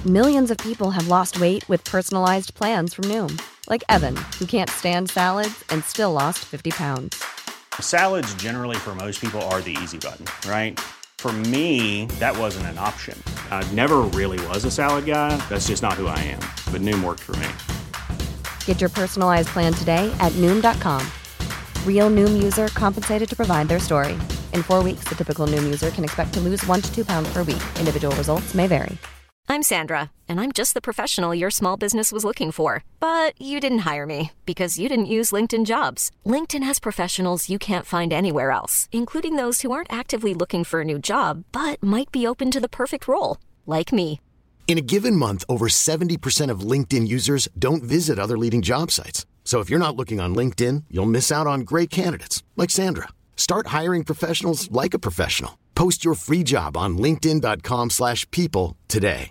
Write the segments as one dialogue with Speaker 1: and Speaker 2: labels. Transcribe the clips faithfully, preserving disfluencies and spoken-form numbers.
Speaker 1: Millions of people have lost weight with personalized plans from Noom. Like Evan, who can't stand salads and still lost fifty pounds.
Speaker 2: Salads generally for most people are the easy button, right? For me, that wasn't an option. I never really was a salad guy. That's just not who I am. But Noom worked for me.
Speaker 1: Get your personalized plan today at Noom dot com. Real Noom user compensated to provide their story. In four weeks, the typical Noom user can expect to lose one to two pounds per week. Individual results may vary.
Speaker 3: I'm Sandra, and I'm just the professional your small business was looking for. But you didn't hire me because you didn't use LinkedIn Jobs. LinkedIn has professionals you can't find anywhere else, including those who aren't actively looking for a new job, but might be open to the perfect role, like me.
Speaker 4: In a given month, over seventy percent of LinkedIn users don't visit other leading job sites. So if you're not looking on LinkedIn, you'll miss out on great candidates like Sandra. Start hiring professionals like a professional. Post your free job on linkedin dot com slash people today.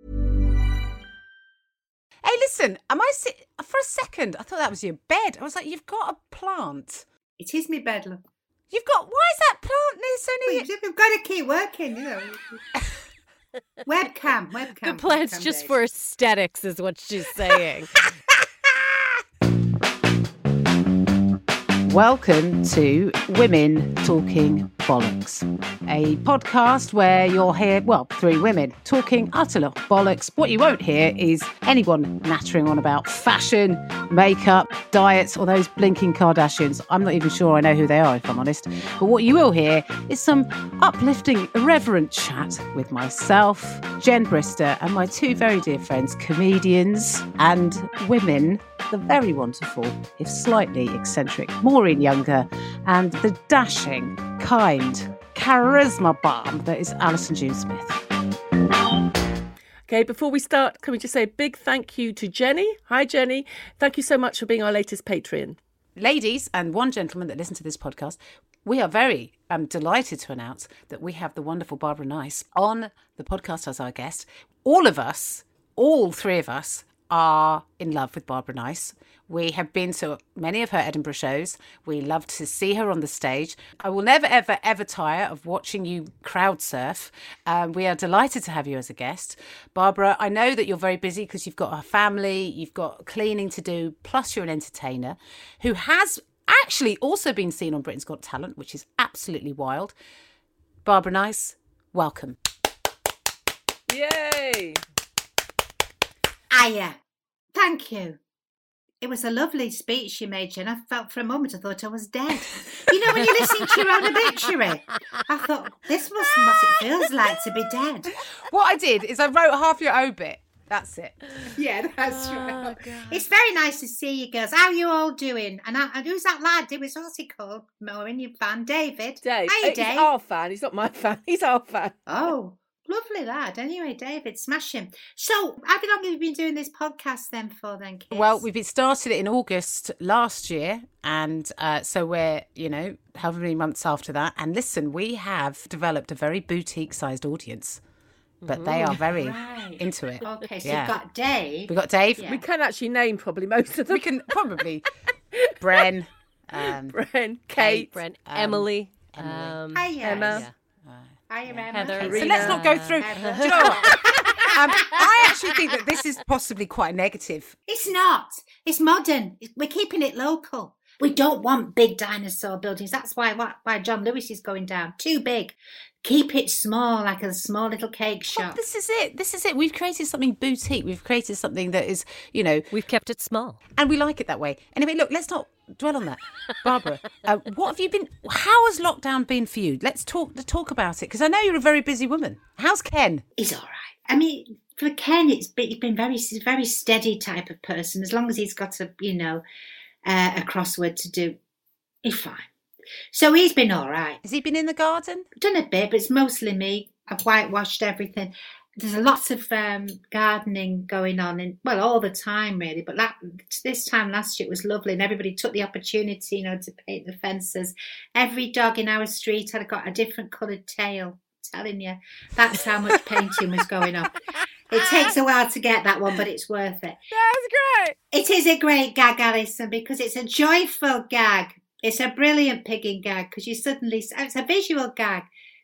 Speaker 5: Hey, listen, am I sit for a second? I thought that was your bed. I was like, you've got a plant.
Speaker 6: It is me bed, love.
Speaker 5: You've got. Why is that plant near so near?
Speaker 6: Well, we've got to keep working, you know. webcam, webcam.
Speaker 7: The plant's
Speaker 6: webcam
Speaker 7: just
Speaker 6: days.
Speaker 7: for aesthetics, is what she's saying.
Speaker 5: Welcome to Women Talking Bollocks, a podcast where you'll hear, well, three women talking utter bollocks. What you won't hear is anyone nattering on about fashion, makeup, diets, or those blinking Kardashians. I'm not even sure I know who they are, if I'm honest. But what you will hear is some uplifting, irreverent chat with myself, Jen Brister, and my two very dear friends, comedians and women, the very wonderful, if slightly eccentric, Maureen Younger, and the dashing, kind, charisma bomb that is Alison June Smith.
Speaker 8: Okay, before we start, can we just say a big thank you to Jenny. Hi, Jenny. Thank you so much for being our latest Patreon.
Speaker 5: Ladies and one gentleman that listen to this podcast, we are very um, delighted to announce that we have the wonderful Barbara Nice on the podcast as our guest. All of us, all three of us, are in love with Barbara Nice. We have been to many of her Edinburgh shows. We love to see her on the stage. I will never, ever, ever tire of watching you crowd surf. Um, we are delighted to have you as a guest. Barbara, I know that you're very busy because you've got a family, you've got cleaning to do, plus you're an entertainer who has actually also been seen on Britain's Got Talent, which is absolutely wild. Barbara Nice, welcome.
Speaker 8: Yay!
Speaker 6: Aya, thank you. It was a lovely speech you made, Jen. I felt for a moment I thought I was dead. You know, when you listen to your own obituary, I thought, this was what it feels like to be dead.
Speaker 5: What I did is I wrote half your obit. That's it.
Speaker 6: Yeah, that's
Speaker 7: Oh,
Speaker 6: right.
Speaker 7: God.
Speaker 6: It's very nice to see you girls. How are you all doing? And, I, and who's that lad? Who was, what's he called? Maureen, your fan, David.
Speaker 8: Dave.
Speaker 6: Hiya,
Speaker 8: He's
Speaker 6: Dave.
Speaker 8: our fan. He's not my fan. He's our fan.
Speaker 6: Oh, lovely lad. Anyway, David, smash him. So, how long have you been doing this podcast then for then, kids?
Speaker 5: Well, we've been started it in August last year, and uh, so we're, you know, however many months after that. And listen, we have developed a very boutique-sized audience, but they are very
Speaker 6: Right.
Speaker 5: into it.
Speaker 6: Okay, so
Speaker 5: Yeah.
Speaker 6: you've got Dave.
Speaker 5: We've got Dave.
Speaker 6: Yeah.
Speaker 8: We can actually name probably most of them.
Speaker 5: We can probably Bren, um,
Speaker 8: Bren, Kate,
Speaker 7: Brent,
Speaker 5: um,
Speaker 7: Emily,
Speaker 5: Emily.
Speaker 7: um,
Speaker 6: Hiya.
Speaker 8: Emma.
Speaker 7: yeah.
Speaker 6: Hiya, Emma.
Speaker 7: Heather.
Speaker 5: So
Speaker 8: Rena.
Speaker 5: let's not go through. Do you know what? Um, I actually think that this is possibly quite negative.
Speaker 6: It's not. It's modern. We're keeping it local. We don't want big dinosaur buildings. That's why why John Lewis is going down. Too big. Keep it small, like a small little cake
Speaker 5: Well,
Speaker 6: shop.
Speaker 5: this is it. This is it. We've created something boutique. We've created something that is, you know,
Speaker 7: We've kept it small.
Speaker 5: and we like it that way. Anyway, look, let's not dwell on that. Barbara, uh, what have you been, how has lockdown been for you? Let's talk let's talk about it, because I know you're a very busy woman. How's Ken?
Speaker 6: He's all right. I mean, for Ken, it's been, he's been very, he's a very steady type of person. As long as he's got a, you know, uh, a crossword to do, he's fine. So he's been all right.
Speaker 5: Has he been in the garden?
Speaker 6: Done a bit, but it's mostly me. I've whitewashed everything. There's a lot of um, gardening going on, in, well, all the time, really. But that, this time last year, it was lovely, and everybody took the opportunity, you know, to paint the fences. Every dog in our street had got a different coloured tail. I'm telling you, that's how much painting was going on. It takes a while to get that one, but it's worth it.
Speaker 8: That's great.
Speaker 6: It is a great gag, Alison, because it's a joyful gag. It's a brilliant pigging gag, because you suddenly, it's a visual gag.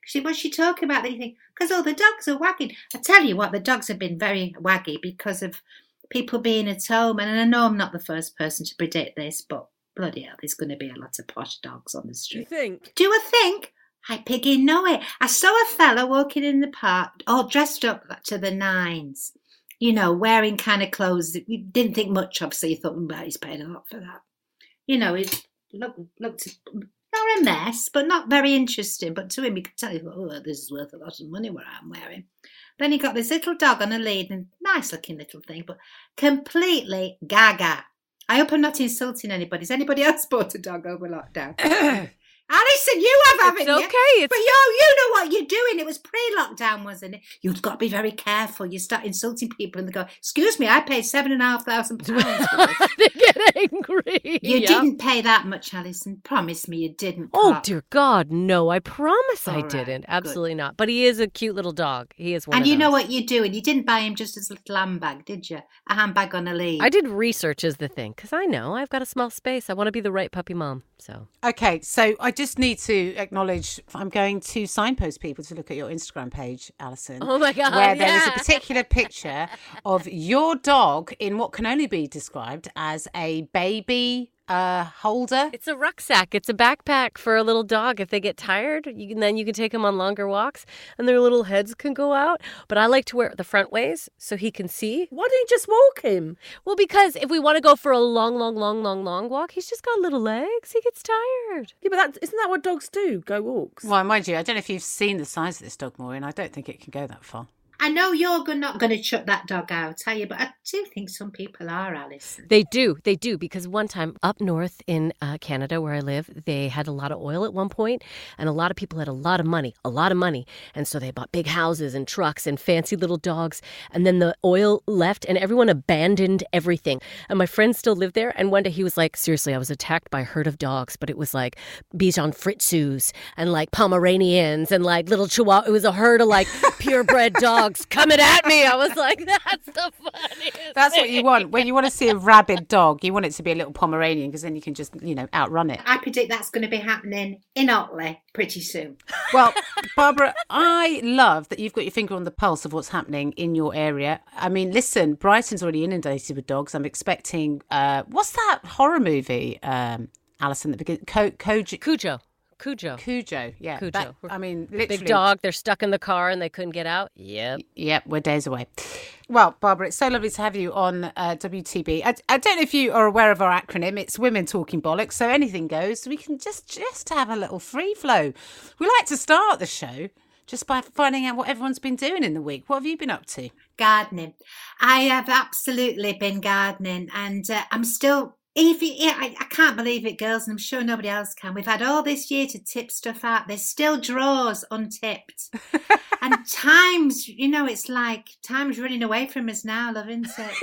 Speaker 6: She, what's she talking about? Then you think, because all the dogs are wagging. I tell you what, the dogs have been very waggy because of people being at home. And I know I'm not the first person to predict this, but bloody hell, there's going to be a lot of posh dogs on the street.
Speaker 8: You think?
Speaker 6: Do I think? I piggy know it. I saw a fella walking in the park, all dressed up to the nines, you know, wearing kind of clothes that you didn't think much of, so you thought, well, he's paid a lot for that. You know, it looked, looked not a mess, but not very interesting. But to him, you could tell, oh, this is worth a lot of money what I'm wearing. Then he got this little dog on a lead, and nice looking little thing, but completely gaga. I hope I'm not insulting anybody. Has anybody else bought a dog over lockdown? Alison, you have, haven't
Speaker 7: It's
Speaker 6: you?
Speaker 7: okay. It's...
Speaker 6: But you, you know what you're doing. It was pre-lockdown, wasn't it? You've got to be very careful. You start insulting people and they go, excuse me, I paid seven and a half thousand pounds for this.
Speaker 7: They get angry.
Speaker 6: You
Speaker 7: Yeah.
Speaker 6: didn't pay that much, Alison. Promise me you didn't.
Speaker 7: Oh,
Speaker 6: Pop.
Speaker 7: dear God, no, I promise
Speaker 6: All
Speaker 7: I
Speaker 6: right,
Speaker 7: didn't.
Speaker 6: good.
Speaker 7: Absolutely not. But he is a cute little dog. He is one
Speaker 6: And
Speaker 7: of
Speaker 6: you know
Speaker 7: those.
Speaker 6: what you're doing. You didn't buy him just as a little handbag, did you? A handbag on a lead.
Speaker 7: I did research is the thing, because I know I've got a small space. I want to be the right puppy mom, so.
Speaker 5: Okay, so I just need to acknowledge I'm going to signpost people to look at your Instagram page, Alison.
Speaker 7: Oh my God,
Speaker 5: Where there is a
Speaker 7: yeah.
Speaker 5: particular picture of your dog in what can only be described as a baby uh, holder.
Speaker 7: It's a rucksack. It's a backpack for a little dog. If they get tired, you can, then you can take them on longer walks and their little heads can go out. But I like to wear it the front ways so he can see.
Speaker 8: Why don't you just walk him?
Speaker 7: Well, because if we want to go for a long, long, long, long, long walk, he's just got little legs. He gets tired.
Speaker 8: Yeah, but that, isn't that what dogs do? Go walks?
Speaker 5: Well, mind you, I don't know if you've seen the size of this dog, Maureen. I don't think it can go that far.
Speaker 6: I know you're go- not going to chuck that dog out, are you? But I do think some people are, Alison.
Speaker 7: They do. They do. Because one time up north in uh, Canada where I live, they had a lot of oil at one point, and a lot of people had a lot of money, a lot of money. And so they bought big houses and trucks and fancy little dogs. And then the oil left and everyone abandoned everything. And my friend still lived there. And one day he was like, seriously, I was attacked by a herd of dogs, but it was like Bichon Fritzus and like Pomeranians and like little Chihuahua. It was a herd of like purebred dogs coming at me. I was like, that's the funniest
Speaker 5: That's what
Speaker 7: thing.
Speaker 5: you want. When you want to see a rabid dog, you want it to be a little Pomeranian because then you can just, you know, outrun it.
Speaker 6: I predict that's going to be happening in Otley pretty soon.
Speaker 5: Well, Barbara, I love that you've got your finger on the pulse of what's happening in your area. I mean, listen, Brighton's already inundated with dogs. I'm expecting, uh, what's that horror movie, um, Alison, that begins? Co- Koji-
Speaker 7: Cujo. Cujo.
Speaker 5: Cujo, yeah.
Speaker 7: Cujo.
Speaker 5: That- I mean, literally.
Speaker 7: Big dog. They're stuck in the car and they couldn't get out. Yep.
Speaker 5: Yep, we're days away. Well, Barbara, it's so lovely to have you on uh, W T B. I, I don't know if you are aware of our acronym. It's Women Talking Bollocks, so anything goes. We can just just have a little free flow. We like to start the show just by finding out what everyone's been doing in the week. What have you been up to?
Speaker 6: Gardening. I have absolutely been gardening, and uh, I'm still. If you, yeah, I, I can't believe it, girls, and I'm sure nobody else can. We've had all this year to tip stuff out. There's still drawers untipped. And time's, you know, it's like time's running away from us now, love, isn't it?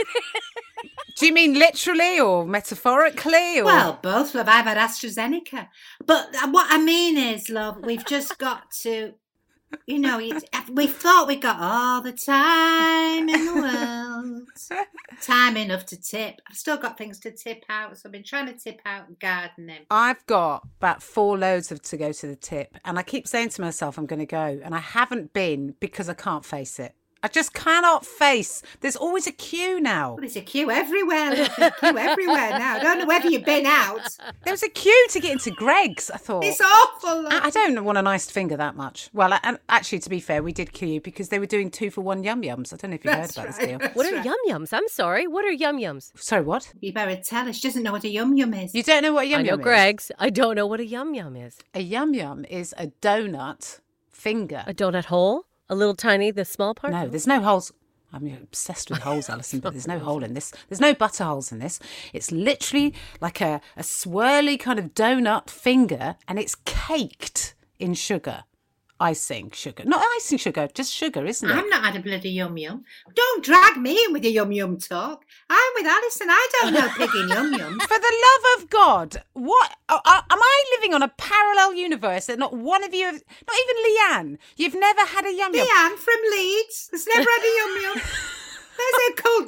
Speaker 5: Do you mean literally or metaphorically? Or...
Speaker 6: Well, both, love. I've had AstraZeneca. But what I mean is, love, we've just got to, you know, it's, we thought we got all the time in the world. Time enough to tip. I've still got things to tip out, so I've been trying to tip out gardening.
Speaker 5: I've got about four loads of to go to the tip, and I keep saying to myself I'm going to go, and I haven't been because I can't face it. I just cannot face. There's always a queue now.
Speaker 6: Well, there's a queue everywhere. There's a queue everywhere now. I don't know whether you've been out.
Speaker 5: There was a queue to get into Greg's, I thought.
Speaker 6: It's awful.
Speaker 5: I, I don't want a nice finger that much. Well, and actually, to be fair, we did queue because they were doing two for one yum yums. I don't know if you heard
Speaker 6: That's
Speaker 5: about this
Speaker 6: right.
Speaker 5: deal.
Speaker 6: That's
Speaker 7: What are
Speaker 6: right.
Speaker 7: yum yums? I'm sorry. What are yum yums?
Speaker 5: Sorry, what?
Speaker 6: You better tell her. She doesn't know what a yum yum is.
Speaker 5: You don't know what a yum
Speaker 7: I know
Speaker 5: yum is?
Speaker 7: Greg's. I don't know what a yum yum is.
Speaker 5: A yum yum is a donut finger.
Speaker 7: A donut hole? A little tiny, the small part?
Speaker 5: No, there's no holes. I'm obsessed with holes, Alison, but there's no hole in this. There's no butter holes in this. It's literally like a, a swirly kind of donut finger, and it's caked in sugar. Icing sugar. Not icing sugar, just sugar, isn't it?
Speaker 6: I've not had a bloody yum yum. Don't drag me in with your yum yum talk. I'm with Alison. I don't know pigging yum yums.
Speaker 5: For the love of God, what uh, uh, am I living on a parallel universe that not one of you, have, not even Leanne, you've never had a yum yum?
Speaker 6: Leanne from Leeds has never had a yum yum. There's a culture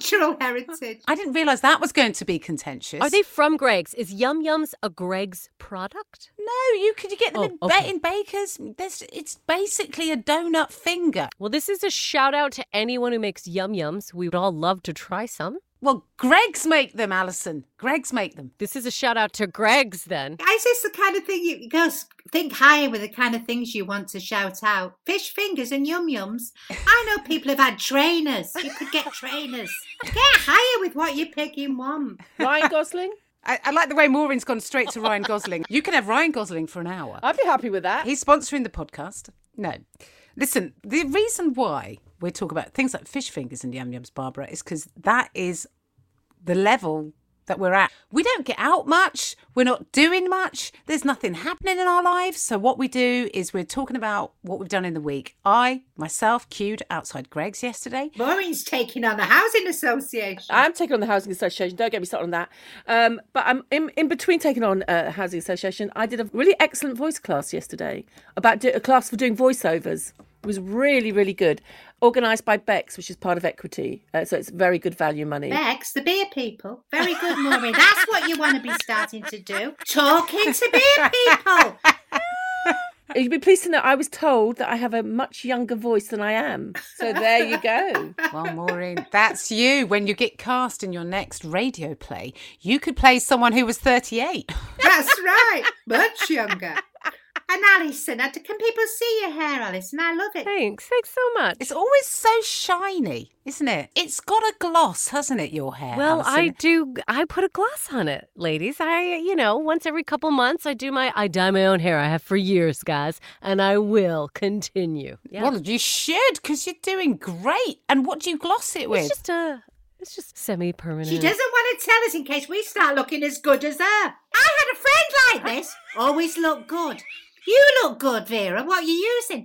Speaker 6: cultural heritage.
Speaker 5: I didn't realise that was going to be contentious.
Speaker 7: Are they from Greg's? Is Yum Yums a Greg's product?
Speaker 5: No, you could you get them
Speaker 7: Oh,
Speaker 5: in, ba-
Speaker 7: okay.
Speaker 5: in Baker's. There's, it's basically a donut finger.
Speaker 7: Well, this is a shout out to anyone who makes Yum Yums. We would all love to try some.
Speaker 5: Well, Greg's make them, Alison. Greg's make them.
Speaker 7: This is a shout out to Greg's then.
Speaker 6: Is this the kind of thing you, you go think higher with the kind of things you want to shout out? Fish fingers and yum yums. I know people have had trainers. You could get trainers. Get higher with what you picking one.
Speaker 8: Ryan Gosling?
Speaker 5: I, I like the way Maureen's gone straight to Ryan Gosling. You can have Ryan Gosling for an hour.
Speaker 8: I'd be happy with that.
Speaker 5: He's sponsoring the podcast. No. Listen, the reason why we're talking about things like fish fingers and yum yums, Barbara, is because that is the level that we're at. We don't get out much. We're not doing much. There's nothing happening in our lives. So what we do is we're talking about what we've done in the week. I, myself, queued outside Greg's yesterday.
Speaker 6: Maureen's taking on the housing association.
Speaker 8: I'm taking on the Housing Association. Don't get me started on that. Um, but I'm in, in between taking on a uh, Housing Association. I did a really excellent voice class yesterday about do, a class for doing voiceovers. It was really, really good. Organised by Bex, which is part of Equity. Uh, so it's very good value money.
Speaker 6: Bex, the beer people. Very good, Maureen. That's what you want to be starting to do. Talking to beer people.
Speaker 8: You'd be pleased to know I was told that I have a much younger voice than I am. So there you go.
Speaker 5: Well, Maureen, that's you. When you get cast in your next radio play, you could play someone who was thirty-eight.
Speaker 6: That's right. Much younger. And Alison, can people see your hair, Alison? I love it.
Speaker 7: Thanks. Thanks so much.
Speaker 5: It's always so shiny, isn't it? It's got a gloss, hasn't it, your hair?
Speaker 7: Well,
Speaker 5: Alison?
Speaker 7: I do. I put a gloss on it, ladies. I, you know, once every couple months, I do my, I dye my own hair. I have for years, guys, and I will continue. Yeah.
Speaker 5: Well, you should, because you're doing great. And what do you gloss it with?
Speaker 7: It's just a, it's just semi-permanent.
Speaker 6: She doesn't want to tell us in case we start looking as good as her. I had a friend like this. Always look good. You look good, Vera. What are you using?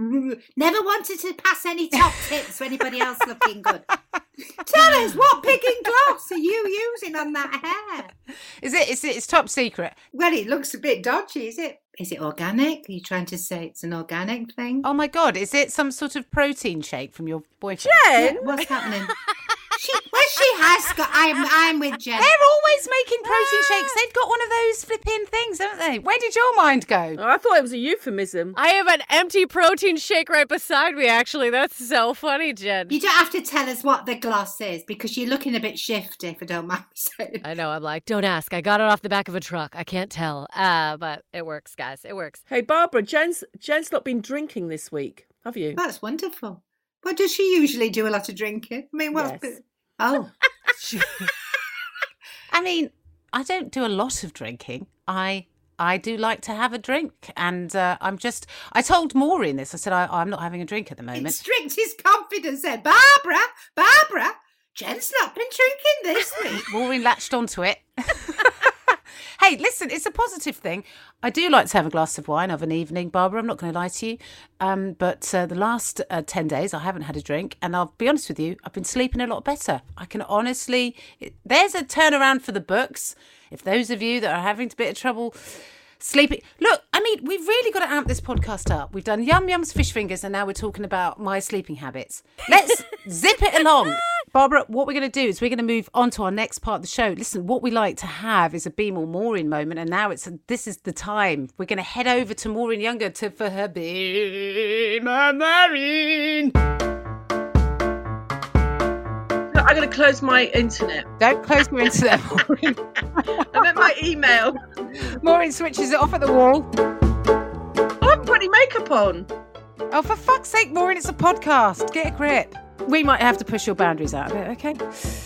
Speaker 6: Never wanted to pass any top tips to anybody else looking good. Tell us, what picking gloss are you using on that hair?
Speaker 5: Is it? Is it? It's top secret.
Speaker 6: Well, it looks a bit dodgy, is it? Is it organic? Are you trying to say it's an organic thing?
Speaker 5: Oh my God! Is it some sort of protein shake from your boyfriend?
Speaker 8: Jen!
Speaker 6: Yeah, what's happening? She, well, she has got. I'm, I'm with Jen.
Speaker 5: They're always making protein shakes. They've got one of those flipping things, haven't they? Where did your mind go?
Speaker 8: Oh, I thought it was a euphemism.
Speaker 7: I have an empty protein shake right beside me, actually. That's so funny, Jen.
Speaker 6: You don't have to tell us what the gloss is because you're looking a bit shifty, if I don't mind me saying.
Speaker 7: I know. I'm like, don't ask. I got it off the back of a truck. I can't tell. Uh, but it works, guys. It works.
Speaker 8: Hey, Barbara, Jen's, Jen's not been drinking this week, have you?
Speaker 6: That's wonderful. Well, does she usually do a lot of drinking? I mean, what's
Speaker 8: Yes.
Speaker 6: the... Oh.
Speaker 5: I mean, I don't do a lot of drinking. I I do like to have a drink, and uh, I'm just. I told Maureen this. I said I, I'm not having a drink at the moment.
Speaker 6: In strictest confidence said, Barbara, Barbara, Jen's not been drinking this week.
Speaker 5: Maureen latched onto it. Hey, listen, it's a positive thing. I do like to have a glass of wine of an evening, Barbara. I'm not going to lie to you. Um, but uh, the last uh, ten days, I haven't had a drink. And I'll be honest with you, I've been sleeping a lot better. I can honestly... It, there's a turnaround for the books. If those of you that are having a bit of trouble sleeping... Look, I mean, we've really got to amp this podcast up. We've done Yum Yum's Fish Fingers, and now we're talking about my sleeping habits. Let's zip it along. Barbara, what we're going to do is we're going to move on to our next part of the show. Listen, what we like to have is a Be More Maureen moment, and now it's this is the time. We're going to head over to Maureen Younger to for her Be More Maureen.
Speaker 8: I'm going to close my internet.
Speaker 5: Don't close your internet, Maureen.
Speaker 8: I meant my email.
Speaker 5: Maureen switches it off at the wall.
Speaker 8: I haven't put any makeup on.
Speaker 5: Oh, for fuck's sake, Maureen, it's a podcast. Get a grip. We might have to push your boundaries out a bit, okay?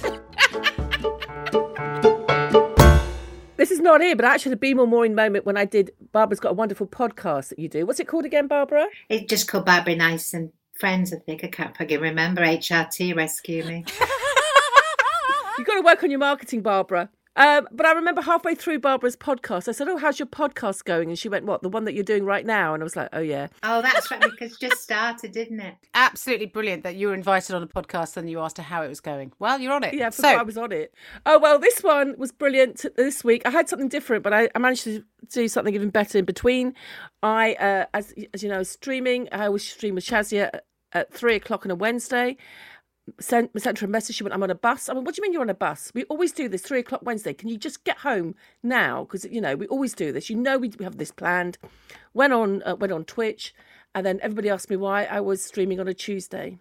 Speaker 8: This is not it, but actually the Be More Maureen moment when I did, Barbara's got a wonderful podcast that you do. What's it called again, Barbara?
Speaker 6: It's just called Barbara Nice and Friends, I think. I can't fucking remember. H R T rescue me.
Speaker 8: You've got to work on your marketing, Barbara. Um, but I remember halfway through Barbara's podcast, I said, oh, how's your podcast going? And she went, what, the one that you're doing right now? And I was like, oh, yeah.
Speaker 6: Oh, that's right, because it just started, didn't it?
Speaker 5: Absolutely brilliant that you were invited on a podcast and you asked her how it was going. Well, you're on it.
Speaker 8: Yeah, I
Speaker 5: so,
Speaker 8: forgot I was on it. Oh, well, this one was brilliant this week. I had something different, but I, I managed to do something even better in between. I, uh, as, as you know, streaming. I always stream with Shazia at, at three o'clock on a Wednesday. sent, sent her a message. She went, I'm on a bus. I mean, what do you mean you're on a bus? We always do this, three o'clock Wednesday. Can you just get home now? Because, you know, we always do this. You know we, we have this planned. Went on, uh, went on Twitch. And then everybody asked me why I was streaming on a Tuesday.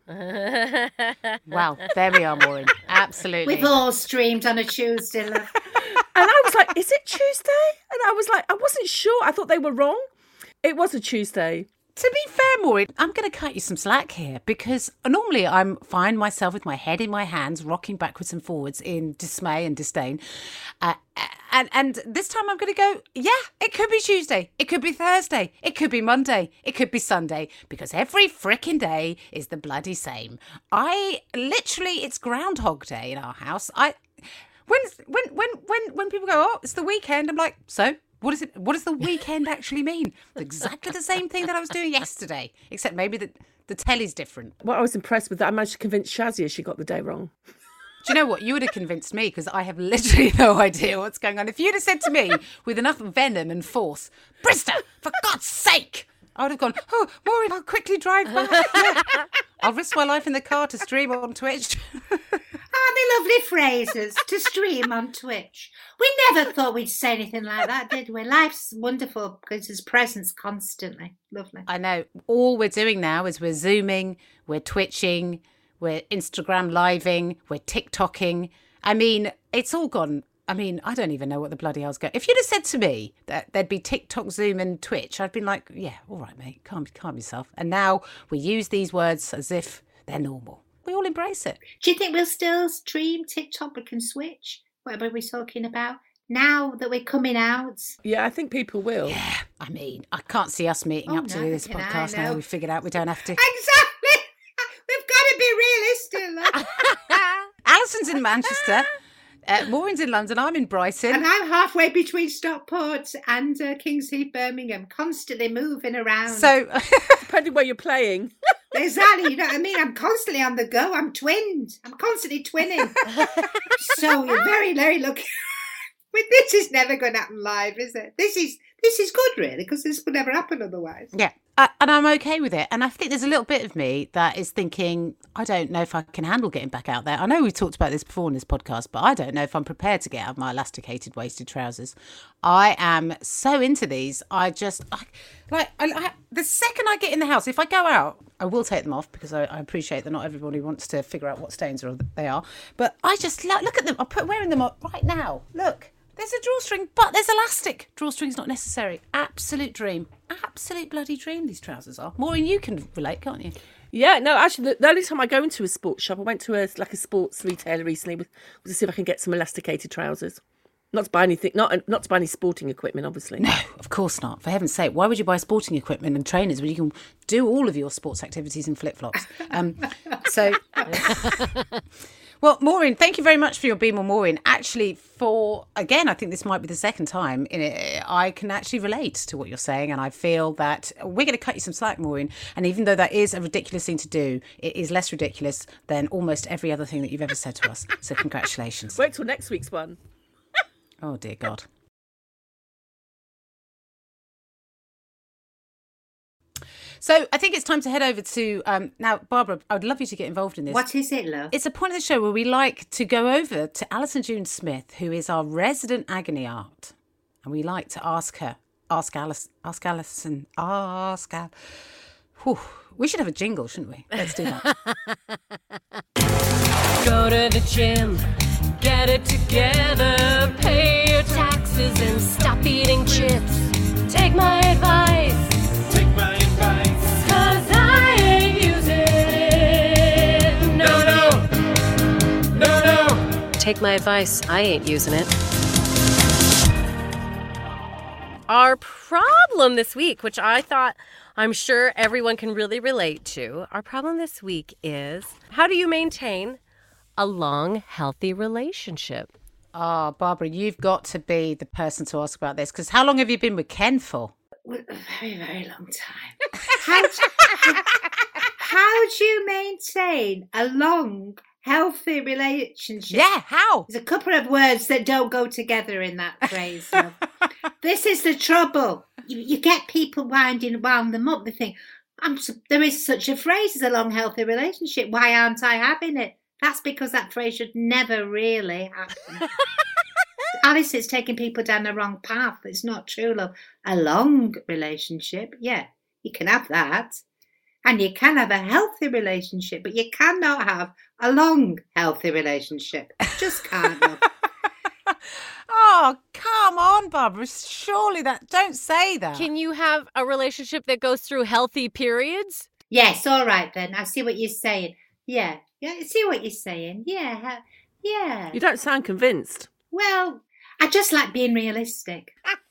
Speaker 5: Wow, there we are, Maureen. Absolutely.
Speaker 6: We've all streamed on a Tuesday, love.
Speaker 8: And I was like, is it Tuesday? And I was like, I wasn't sure. I thought they were wrong. It was a Tuesday.
Speaker 5: To be fair, Maureen, I'm going to cut you some slack here because normally I'm find myself with my head in my hands, rocking backwards and forwards in dismay and disdain. Uh, and and this time I'm going to go, yeah, it could be Tuesday. It could be Thursday. It could be Monday. It could be Sunday because every frickin' day is the bloody same. I literally, it's Groundhog Day in our house. I when when when when when people go, oh, it's the weekend, I'm like, so? What is it? What does the weekend actually mean? Exactly the same thing that I was doing yesterday, except maybe the, the telly's different.
Speaker 8: Well, I was impressed with that. I managed to convince Shazia she got the day wrong.
Speaker 5: Do you know what? You would have convinced me because I have literally no idea what's going on. If you'd have said to me with enough venom and force, Brista, for God's sake, I would have gone, oh, Maureen, I'll quickly drive back. Yeah. I'll risk my life in the car to stream on Twitch.
Speaker 6: Aren't they lovely phrases to stream on Twitch? We never thought we'd say anything like that, did we? Life's wonderful because there's presence constantly. Lovely.
Speaker 5: I know. All we're doing now is we're Zooming, we're Twitching, we're Instagram living, we're TikToking. I mean, it's all gone. I mean, I don't even know what the bloody hell's going. If you'd have said to me that there'd be TikTok, Zoom and Twitch, I'd been like, yeah, all right, mate, calm, calm yourself. And now we use these words as if they're normal. We all embrace it.
Speaker 6: Do you think we'll still stream TikTok? We can switch? Whatever we're talking about. Now that we're coming out.
Speaker 8: Yeah, I think people will.
Speaker 5: Yeah, I mean, I can't see us meeting
Speaker 6: Oh,
Speaker 5: up to
Speaker 6: no,
Speaker 5: do this
Speaker 6: can I?
Speaker 5: podcast
Speaker 6: No.
Speaker 5: now. We've figured out we don't have to.
Speaker 6: Exactly. We've got to be realistic. Look.
Speaker 5: Alison's in Manchester. Uh, Maureen's in London. I'm in Brighton.
Speaker 6: And I'm halfway between Stockport and uh, Kings Heath, Birmingham, constantly moving around.
Speaker 5: So,
Speaker 8: Depending where you're playing.
Speaker 6: Exactly, you know what I mean? I'm constantly on the go. I'm twinned. I'm constantly twinning. So you're very, very lucky. But this is never going to happen live, is it? This is this is good, really, because this would never happen otherwise.
Speaker 5: yeah, uh, and I'm okay with it. And I think there's a little bit of me that is thinking, I don't know if I can handle getting back out there. I know we've talked about this before in this podcast, but I don't know if I'm prepared to get out of my elasticated waisted trousers. I am so into these. I just, I, like, I, I, the second I get in the house, if I go out, I will take them off because I, I appreciate that not everybody wants to figure out what stains are, they are. But I just lo- look at them. I'm put, wearing them up right now. Look. There's a drawstring, but there's elastic. Drawstring's not necessary. Absolute dream. Absolute bloody dream, these trousers are. Maureen, you can relate, can't you?
Speaker 8: Yeah, no, actually, the, the only time I go into a sports shop, I went to a like a sports retailer recently was, was to see if I can get some elasticated trousers. Not to buy anything, not not to buy any sporting equipment, obviously.
Speaker 5: No, of course not. For heaven's sake, why would you buy sporting equipment and trainers when you can do all of your sports activities in flip-flops? Um, so... Well, Maureen, thank you very much for your Be More Maureen. Actually, for, again, I think this might be the second time in it, I can actually relate to what you're saying. And I feel that we're going to cut you some slack, Maureen. And even though that is a ridiculous thing to do, it is less ridiculous than almost every other thing that you've ever said to us. So congratulations.
Speaker 8: Wait till next week's one.
Speaker 5: Oh, dear God. So I think it's time to head over to, um, now, Barbara, I would love you to get involved in this.
Speaker 6: What is it, love?
Speaker 5: It's a point of the show where we like to go over to Alison June Smith, who is our resident agony aunt. And we like to ask her, ask Alice, ask Alison, ask Al. Whew, we should have a jingle, shouldn't we? Let's do that.
Speaker 7: Go to the gym, get it together, pay your taxes and stop eating chips. Take my advice.
Speaker 9: Take my advice.
Speaker 7: Cause I ain't using it.
Speaker 9: No, no. No, no.
Speaker 7: Take my advice. I ain't using it. Our problem this week, which I thought I'm sure everyone can really relate to, our problem this week is how do you maintain a long, healthy relationship?
Speaker 5: Oh, Barbara, you've got to be the person to ask about this, because how long have you been with Ken for?
Speaker 6: Well, a very, very long time. How do, how, how do you maintain a long, healthy relationship?
Speaker 5: Yeah, how?
Speaker 6: There's a couple of words that don't go together in that phrase. love. This is the trouble. You, you get people winding wound them up. They think, I'm, so- there is such a phrase as a long, healthy relationship. Why aren't I having it? That's because that phrase should never really happen. Alice is taking people down the wrong path. It's not true love. A long relationship, yeah, you can have that. And you can have a healthy relationship, but you cannot have a long, healthy relationship. Just can't. Love.
Speaker 5: Oh, come on, Barbara. Surely that, don't say that.
Speaker 7: Can you have a relationship that goes through healthy periods?
Speaker 6: Yes, all right then. I see what you're saying. Yeah, yeah, I see what you're saying. Yeah, yeah.
Speaker 8: You don't sound convinced.
Speaker 6: Well, I just like being realistic.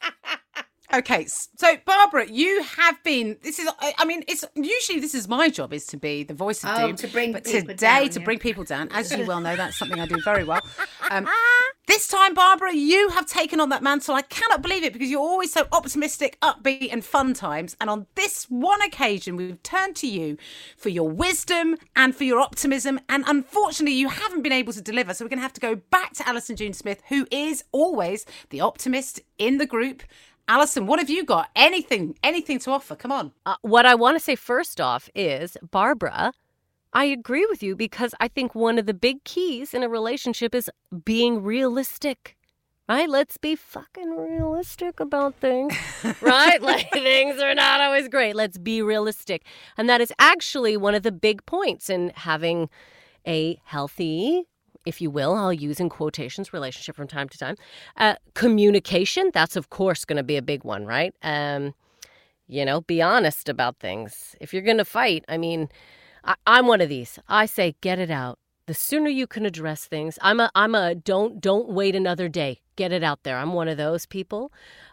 Speaker 5: Okay, so Barbara, you have been. This is. I mean, it's usually this is my job is to be the voice of
Speaker 6: Oh,
Speaker 5: doom,
Speaker 6: to bring
Speaker 5: but
Speaker 6: people
Speaker 5: today
Speaker 6: down,
Speaker 5: to
Speaker 6: yeah.
Speaker 5: bring people down, as you well know, that's something I do very well. Um, this time, Barbara, you have taken on that mantle. I cannot believe it because you're always so optimistic, upbeat, and fun times. And on this one occasion, we've turned to you for your wisdom and for your optimism. And unfortunately, you haven't been able to deliver. So we're going to have to go back to Alison June Smith, who is always the optimist in the group. Alison, what have you got? Anything, anything to offer? Come on.
Speaker 7: Uh, what I want to say first off is, Barbara, I agree with you because I think one of the big keys in a relationship is being realistic, right? Let's be fucking realistic about things, right? Like things are not always great. Let's be realistic. And that is actually one of the big points in having a healthy, if you will, I'll use in quotations, relationship from time to time. Uh, communication, that's of course going to be a big one, right? Um, you know, be honest about things. If you're going to fight, I mean, I, I'm one of these. I say, get it out. The sooner you can address things. I'm a, I'm a, don't, don't wait another day. Get it out there. I'm one of those people.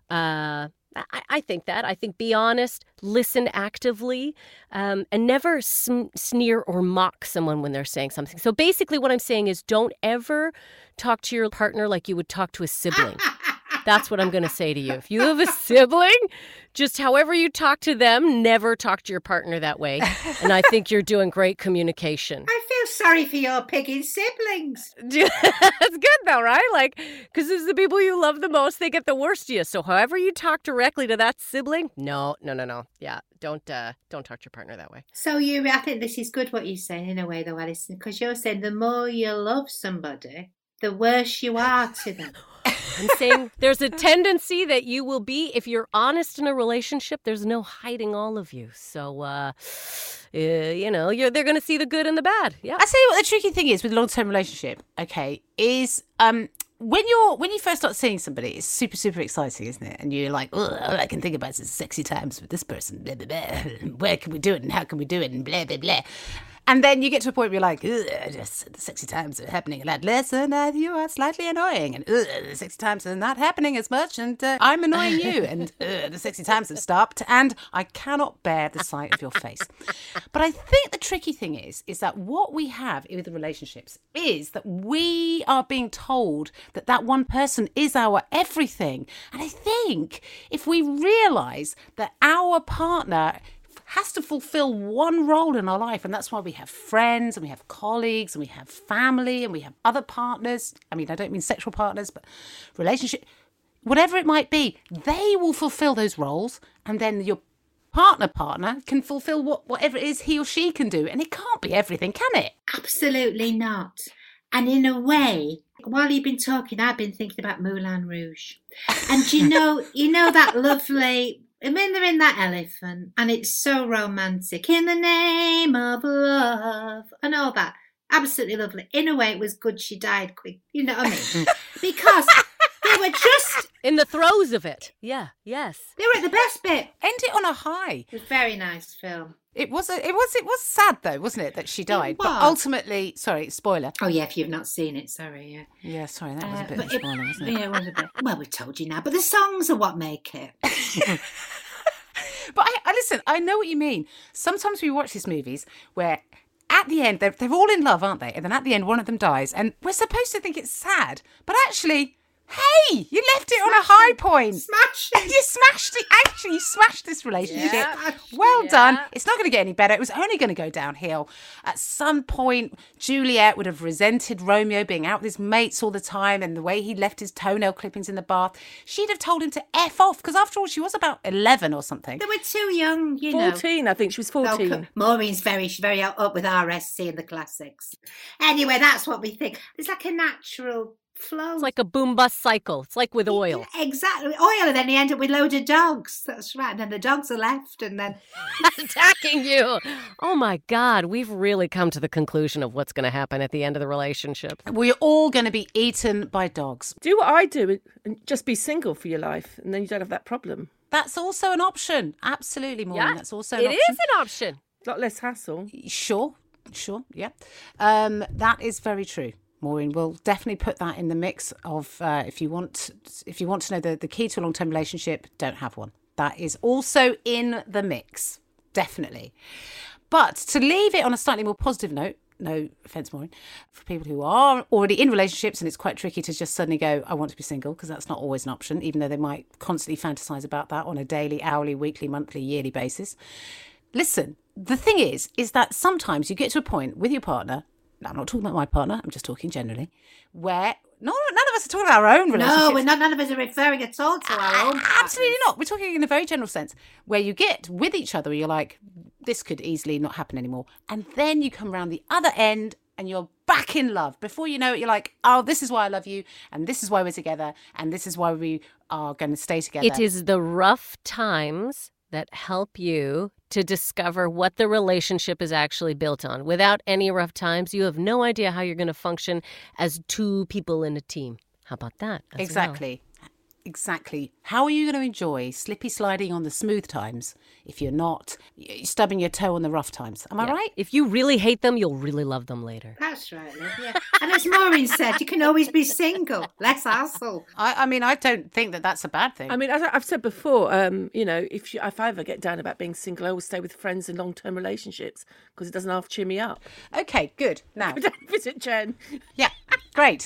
Speaker 7: Uh, I, I think that. I think be honest, listen actively, um, and never sm- sneer or mock someone when they're saying something. So basically what I'm saying is don't ever talk to your partner like you would talk to a sibling. That's what I'm going to say to you. If you have a sibling, just however you talk to them, never talk to your partner that way. And I think you're doing great communication.
Speaker 6: I feel sorry for your piggy siblings.
Speaker 7: That's good though, right? Like, because it's the people you love the most, they get the worst of you. So however you talk directly to that sibling, no, no, no, no. Yeah, don't uh, don't talk to your partner that way.
Speaker 6: So you, I think this is good what you're saying in a way though, Alison, because you're saying the more you love somebody, the worse you are to them.
Speaker 7: I'm saying there's a tendency that you will be, if you're honest in a relationship, there's no hiding all of you. So, uh, uh, you know, you're, they're going to see the good and the bad. Yeah.
Speaker 5: I tell you what the tricky thing is with a long-term relationship, okay, is um, when you're when you first start seeing somebody, it's super, super exciting, isn't it? And you're like, oh, all I can think about is sexy times with this person. Blah, blah, blah. Where can we do it and how can we do it and blah, blah, blah. And then you get to a point where you're like, just the sexy times are happening a lot less and uh, you are slightly annoying. And the sexy times are not happening as much and uh, I'm annoying you. And uh, the sexy times have stopped and I cannot bear the sight of your face. But I think the tricky thing is, is that what we have with the relationships is that we are being told that that one person is our everything. And I think if we realise that our partner has to fulfill one role in our life, and that's why we have friends and we have colleagues and we have family and we have other partners. I mean, I don't mean sexual partners, but relationship, whatever it might be, they will fulfill those roles, and then your partner partner can fulfill what, whatever it is he or she can do, and it can't be everything, can it?
Speaker 6: Absolutely not. And in a way, while you've been talking, I've been thinking about Moulin Rouge. And you know, you know that lovely, I mean, they're in that elephant and it's so romantic. In the name of love and all that. Absolutely lovely. In a way, it was good she died quick. You know what I mean? Because they were just...
Speaker 7: in the throes of it. Yeah, yes.
Speaker 6: They were at the best bit.
Speaker 5: End it on a high.
Speaker 6: It was a very nice film.
Speaker 5: It was, a, it was, it was sad though, wasn't it, that she died? But
Speaker 6: was.
Speaker 5: ultimately, sorry, spoiler.
Speaker 6: Oh yeah, if you've not seen it, sorry. Yeah,
Speaker 5: yeah, sorry, that was
Speaker 6: uh,
Speaker 5: a bit
Speaker 6: but
Speaker 5: of a spoiler,
Speaker 6: it,
Speaker 5: wasn't it?
Speaker 6: Yeah, it was a bit. Well, we've told you now, but the songs are what make it.
Speaker 5: But I, I listen, I know what you mean. Sometimes we watch these movies where at the end, they're, they're all in love, aren't they? And then at the end, one of them dies. And we're supposed to think it's sad. But actually, Hey, you left it on a high point.
Speaker 6: Smash it.
Speaker 5: You smashed it. Actually, you smashed this relationship.
Speaker 8: Yeah.
Speaker 5: Well
Speaker 8: Yeah.
Speaker 5: done. It's not going to get any better. It was only going to go downhill. At some point, Juliet would have resented Romeo being out with his mates all the time and the way he left his toenail clippings in the bath. She'd have told him to F off because, after all, she was about eleven or something.
Speaker 6: They were too young, you know.
Speaker 8: fourteen, I think. She was
Speaker 6: Oh,
Speaker 8: fourteen.
Speaker 6: co- Maureen's very, she's very up up with R S C and the classics. Anyway, that's what we think. It's like a natural flow.
Speaker 7: It's like a boom bust cycle. It's like with oil.
Speaker 6: Exactly. Oil, and then you end up with loads of dogs. That's right. And then the dogs are left, and then
Speaker 7: Attacking you. Oh my God, we've really come to the conclusion of what's going to happen at the end of the relationship.
Speaker 5: We're all going to be eaten by dogs.
Speaker 8: Do what I do and just be single for your life, and then you don't have that problem.
Speaker 5: That's also an option. Absolutely, Maureen.
Speaker 7: Yeah,
Speaker 5: That's also an
Speaker 7: It
Speaker 5: option.
Speaker 7: is an option.
Speaker 8: A lot less hassle.
Speaker 5: Sure, sure, yeah. Um, that is very true, Maureen. We'll definitely put that in the mix of uh, if you want if you want to know the, the key to a long-term relationship, don't have one. That is also in the mix, definitely. But to leave it on a slightly more positive note, no offence, Maureen, for people who are already in relationships and it's quite tricky to just suddenly go, I want to be single, because that's not always an option, even though they might constantly fantasize about that on a daily, hourly, weekly, monthly, yearly basis. Listen, the thing is, is that sometimes you get to a point with your partner, now I'm not talking about my partner, I'm just talking generally, where no, none of us are talking about our own relationships.
Speaker 6: no, we're not. None of us are referring at all to our own.
Speaker 5: Absolutely not. We're talking in a very general sense, where you get with each other, you're like, this could easily not happen anymore. And then you come around the other end and you're back in love. Before you know it, you're like, oh, this is why I love you. And this is why we're together. And this is why we are going to stay together.
Speaker 7: It is the rough times that help you to discover what the relationship is actually built on. Without any rough times, you have no idea how you're going to function as two people in a team. How about that? as well?
Speaker 5: Exactly. Exactly. How are you going to enjoy slippy sliding on the smooth times if you're not stubbing your toe on the rough times? Am I
Speaker 7: Yeah.
Speaker 5: right?
Speaker 7: If you really hate them, you'll really love them later.
Speaker 6: That's right, love, yeah. And as Maureen said, you can always be single. Less hassle.
Speaker 5: I, I mean, I don't think that that's a bad thing.
Speaker 8: I mean, as I- I've said before, um, you know, if you, if I ever get down about being single, I always stay with friends in long-term relationships because it doesn't half cheer me up.
Speaker 5: Okay, good. Now,
Speaker 8: Don't visit Jen.
Speaker 5: yeah, great.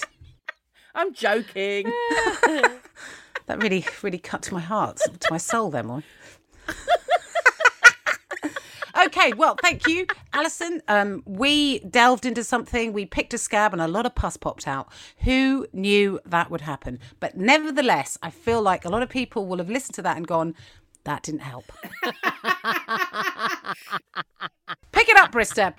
Speaker 8: I'm joking.
Speaker 5: That really, really cut to my heart, to my soul there, Maureen. Okay, well, thank you, Alison. Um, we delved into something. We picked a scab and a lot of pus popped out. Who knew that would happen? But nevertheless, I feel like a lot of people will have listened to that and gone, that didn't help. Pick it up, Brister.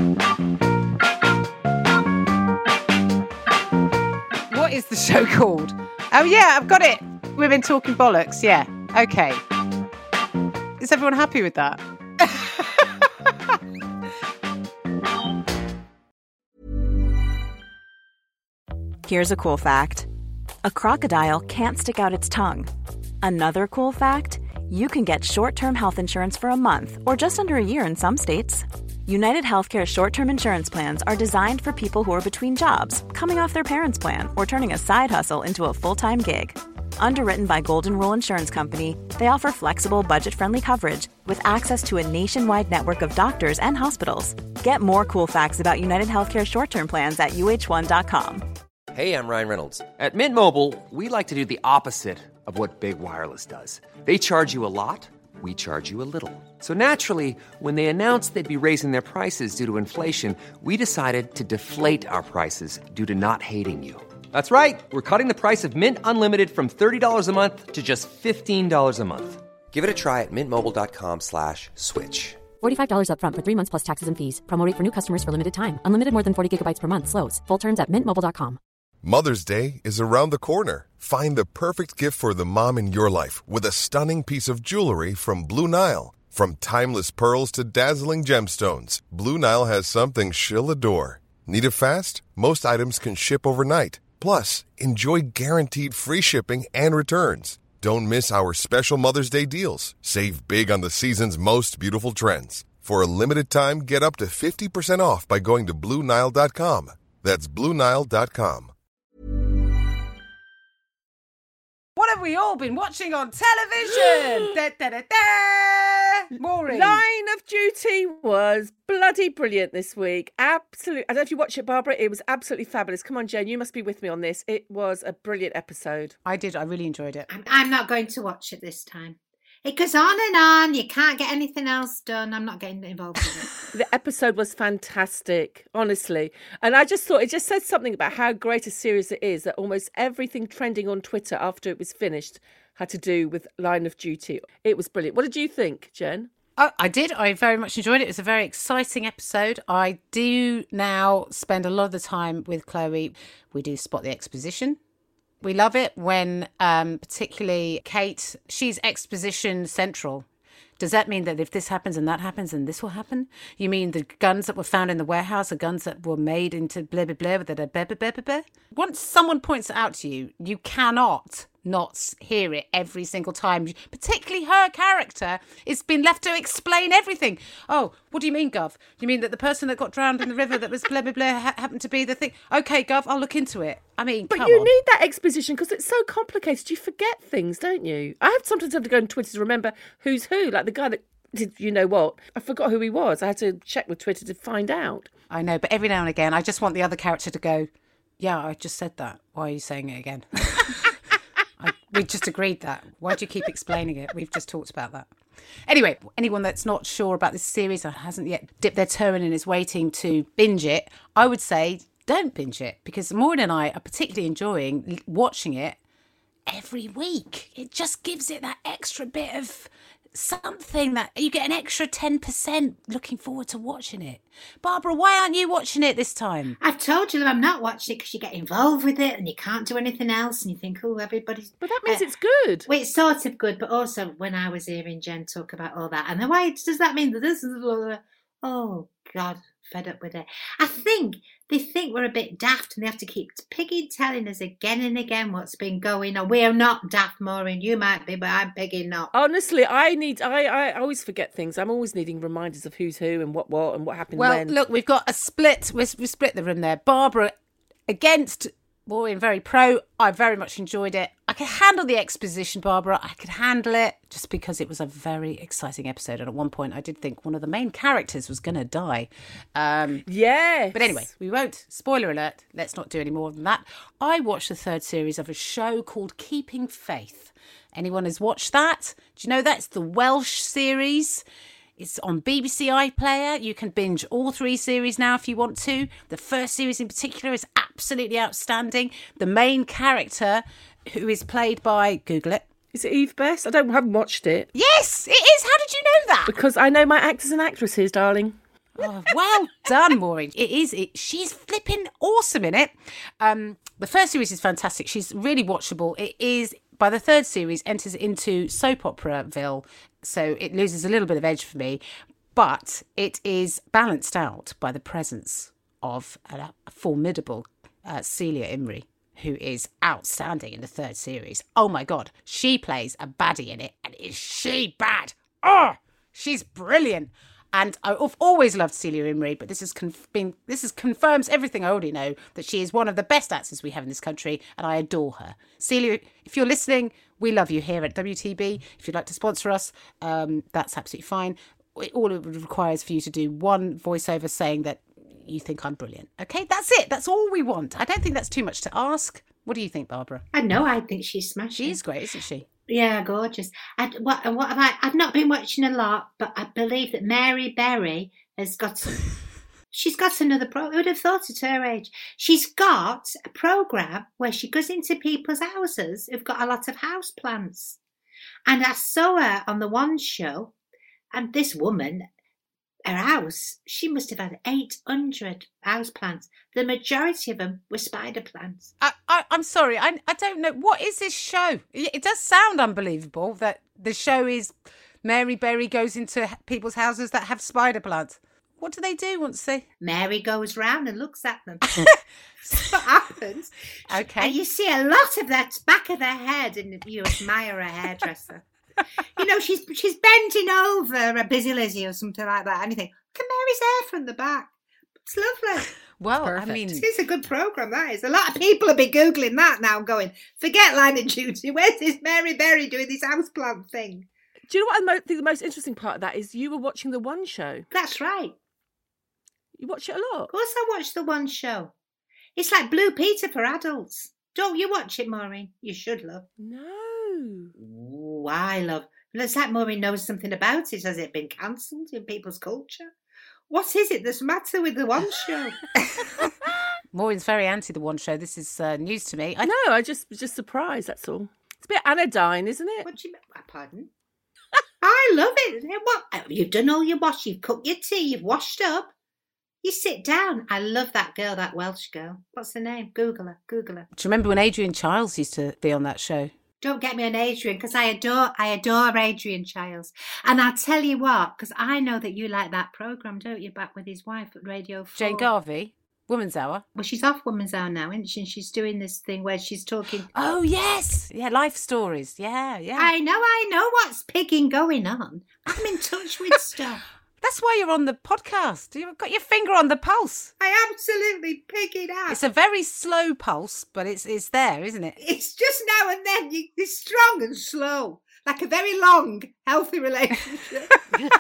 Speaker 5: What is the show called? Oh, yeah, I've got it. We've been talking bollocks. Yeah. Okay. Is everyone happy with that?
Speaker 10: Here's a cool fact. A crocodile can't stick out its tongue. Another cool fact, you can get short-term health insurance for a month or just under a year in some states. United Healthcare short-term insurance plans are designed for people who are between jobs, coming off their parents' plan, or turning a side hustle into a full-time gig. Underwritten by Golden Rule Insurance Company, they offer flexible, budget-friendly coverage with access to a nationwide network of doctors and hospitals. Get more cool facts about United Healthcare short-term plans at U H one dot com.
Speaker 11: Hey, I'm Ryan Reynolds. At Mint Mobile, we like to do the opposite of what Big Wireless does. They charge you a lot, we charge you a little. So naturally, when they announced they'd be raising their prices due to inflation, we decided to deflate our prices due to not hating you. That's right. We're cutting the price of Mint Unlimited from thirty dollars a month to just fifteen dollars a month. Give it a try at mintmobile.com slash switch.
Speaker 12: forty-five dollars up front for three months plus taxes and fees. Promo rate for new customers for limited time. Unlimited more than forty gigabytes per month. Slows full terms at mint mobile dot com.
Speaker 13: Mother's Day is around the corner. Find the perfect gift for the mom in your life with a stunning piece of jewelry from Blue Nile. From timeless pearls to dazzling gemstones, Blue Nile has something she'll adore. Need it fast? Most items can ship overnight. Plus, enjoy guaranteed free shipping and returns. Don't miss our special Mother's Day deals. Save big on the season's most beautiful trends. For a limited time, get up to fifty percent off by going to Blue Nile dot com. That's Blue Nile dot com.
Speaker 5: What have we all been watching on television? da, da, da, da. Maureen.
Speaker 8: Line of Duty was bloody brilliant this week. Absolutely. I don't know if you watched it, Barbara. It was absolutely fabulous. Come on, Jen, you must be with me on this. It was a brilliant episode.
Speaker 5: I did. I really enjoyed it.
Speaker 6: I'm, I'm not going to watch it this time. It goes on and on. You can't get anything else done. I'm not getting involved with it.
Speaker 8: The episode was fantastic, honestly. And I just thought it just says something about how great a series it is that almost everything trending on Twitter after it was finished had to do with Line of Duty. It was brilliant. What did you think, Jen?
Speaker 5: Oh, I did. I very much enjoyed it. It was a very exciting episode. I do now spend a lot of the time with Chloe. We do Spot the Exposition. We love it when, um, particularly Kate, she's exposition central. Does that mean that if this happens and that happens and this will happen? You mean the guns that were found in the warehouse are guns that were made into blah, blah, blah, that are blah, blah, blah, blah, blah? Once someone points it out to you, you cannot not hear it every single time. Particularly her character is been left to explain everything. Oh, what do you mean, Gov? You mean that the person that got drowned in the river that was blah, blah, blah ha- happened to be the thing? Okay, Gov, I'll look into it. I mean,
Speaker 8: But
Speaker 5: come
Speaker 8: you
Speaker 5: on.
Speaker 8: need that exposition because it's so complicated. You forget things, don't you? I have sometimes have to go on Twitter to remember who's who. Like the guy that did, you know what? I forgot who he was. I had to check with Twitter to find out.
Speaker 5: I know, but every now and again, I just want the other character to go, yeah, I just said that. Why are you saying it again? I, we just agreed that. Why do you keep explaining it? We've just talked about that. Anyway, anyone that's not sure about this series or hasn't yet dipped their toe in and is waiting to binge it, I would say don't binge it, because Maureen and I are particularly enjoying watching it every week. It just gives it that extra bit of something that you get an extra ten percent looking forward to watching it. Barbara, why aren't you watching it this time?
Speaker 6: I've told you that I'm not watching it because you get involved with it and you can't do anything else and you think, oh, everybody's...
Speaker 8: But that means
Speaker 6: uh,
Speaker 8: it's good.
Speaker 6: Well, it's sort of good, but also when I was hearing Jen talk about all that, and then why does that mean that this is... Oh, God, fed up with it. I think they think we're a bit daft and they have to keep pigging telling us again and again what's been going on. We are not daft, Maureen. You might be, but I'm pigging not.
Speaker 8: Honestly, I need. I, I always forget things. I'm always needing reminders of who's who and what what and what happened
Speaker 5: Well,
Speaker 8: when.
Speaker 5: look, we've got a split. We've, we've split the room there. Barbara against Maureen, very pro. I very much enjoyed it. I could handle the exposition, Barbara. I could handle it just because it was a very exciting episode. And at one point, I did think one of the main characters was going to die. Um,
Speaker 8: yes.
Speaker 5: But anyway, we won't. Spoiler alert. Let's not do any more than that. I watched the third series of a show called Keeping Faith. Anyone has watched that? Do you know that's the Welsh series? It's on B B C iPlayer. You can binge all three series now if you want to. The first series in particular is absolutely outstanding. The main character, who is played by, Google it.
Speaker 8: Is it Eve Best? I don't haven't watched it.
Speaker 5: Yes, it is. How did you know that?
Speaker 8: Because I know my actors and actresses, darling.
Speaker 5: Oh, well done, Maureen. It is. It, she's flipping awesome in it. Um, the first series is fantastic. She's really watchable. It is, by the third series, enters into soap operaville, so it loses a little bit of edge for me, but it is balanced out by the presence of a, a formidable uh, Celia Imrie, who is outstanding in the third series. Oh my God, she plays a baddie in it, and is she bad? Oh, she's brilliant. And I've always loved Celia Imrie, but this has conf- been this has confirms everything I already know, that she is one of the best actors we have in this country, and I adore her. Celia, if you're listening, we love you here at W T B. If you'd like to sponsor us, um, that's absolutely fine. All it requires for you to do one voiceover saying that you think I'm brilliant. Okay, that's it. That's all we want. I don't think that's too much to ask. What do you think, Barbara?
Speaker 6: I know. I think she's smashing.
Speaker 5: She's great, isn't she?
Speaker 6: Yeah, gorgeous. And what, and what have I? I've not been watching a lot, but I believe that Mary Berry has got. She's got another pro. Who would have thought at her age? She's got a program where she goes into people's houses who've got a lot of house plants, and I saw her on the one show, and this woman, her house, she must have had eight hundred house plants. The majority of them were spider plants.
Speaker 5: I, I, I'm sorry, I, I don't know. What is this show? It, it does sound unbelievable that the show is Mary Berry goes into people's houses that have spider plants. What do they do once they...
Speaker 6: Mary goes round and looks at them. That's what happens.
Speaker 5: Okay.
Speaker 6: And you see a lot of that back of their head and you admire a hairdresser. You know, she's she's bending over a Busy Lizzie or something like that. And you think, look at Mary's hair from the back. It's lovely.
Speaker 5: Well, I
Speaker 7: Perfect.
Speaker 5: mean,
Speaker 6: It's a good programme, that is. A lot of people will be Googling that now going, forget Line of Duty. Where's this Mary Berry doing this houseplant thing?
Speaker 8: Do you know what I mo- think the most interesting part of that is? You were watching the One Show.
Speaker 6: That's right.
Speaker 8: You watch it a lot.
Speaker 6: Of course I watch the One Show. It's like Blue Peter for adults. Don't you watch it, Maureen? You should, love.
Speaker 8: No.
Speaker 6: Ooh, I love. Looks like Maureen knows something about it. Has it been cancelled in people's culture? What is it that's the matter with the One Show?
Speaker 5: Maureen's very anti the One Show. This is uh, news to me.
Speaker 8: I know. I just was just surprised. That's all. It's a bit anodyne, isn't it?
Speaker 6: What do you mean? Pardon? I love it. What? You've done all your wash. You've cooked your tea. You've washed up. You sit down. I love that girl, that Welsh girl. What's her name? Google her. Google her.
Speaker 5: Do you remember when Adrian Childs used to be on that show?
Speaker 6: Don't get me on Adrian, because I adore, I adore Adrian Childs. And I'll tell you what, because I know that you like that programme, don't you? Back with his wife at Radio four.
Speaker 5: Jane Garvey, Woman's Hour.
Speaker 6: Well, she's off Woman's Hour now, isn't she? And she's doing this thing where she's talking.
Speaker 5: Oh yes, yeah, life stories. Yeah, yeah.
Speaker 6: I know, I know what's pigging going on. I'm in touch with stuff.
Speaker 5: That's why you're on the podcast. You've got your finger on the pulse.
Speaker 6: I absolutely pick it up.
Speaker 5: It's a very slow pulse, but it's it's there, isn't it?
Speaker 6: It's just now and then. You, it's strong and slow, like a very long, healthy relationship.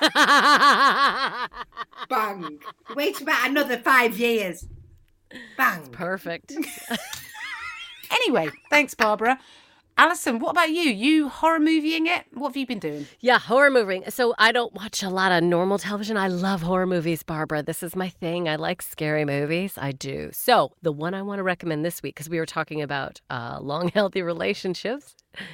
Speaker 6: Bang. Wait about another five years. Bang.
Speaker 7: Perfect.
Speaker 5: Anyway, thanks, Barbara. Alison, what about you? You horror movieing it? What have you been doing?
Speaker 7: Yeah, horror moving. So I don't watch a lot of normal television. I love horror movies, Barbara. This is my thing. I like scary movies. I do. So the one I want to recommend this week, because we were talking about uh, long, healthy relationships.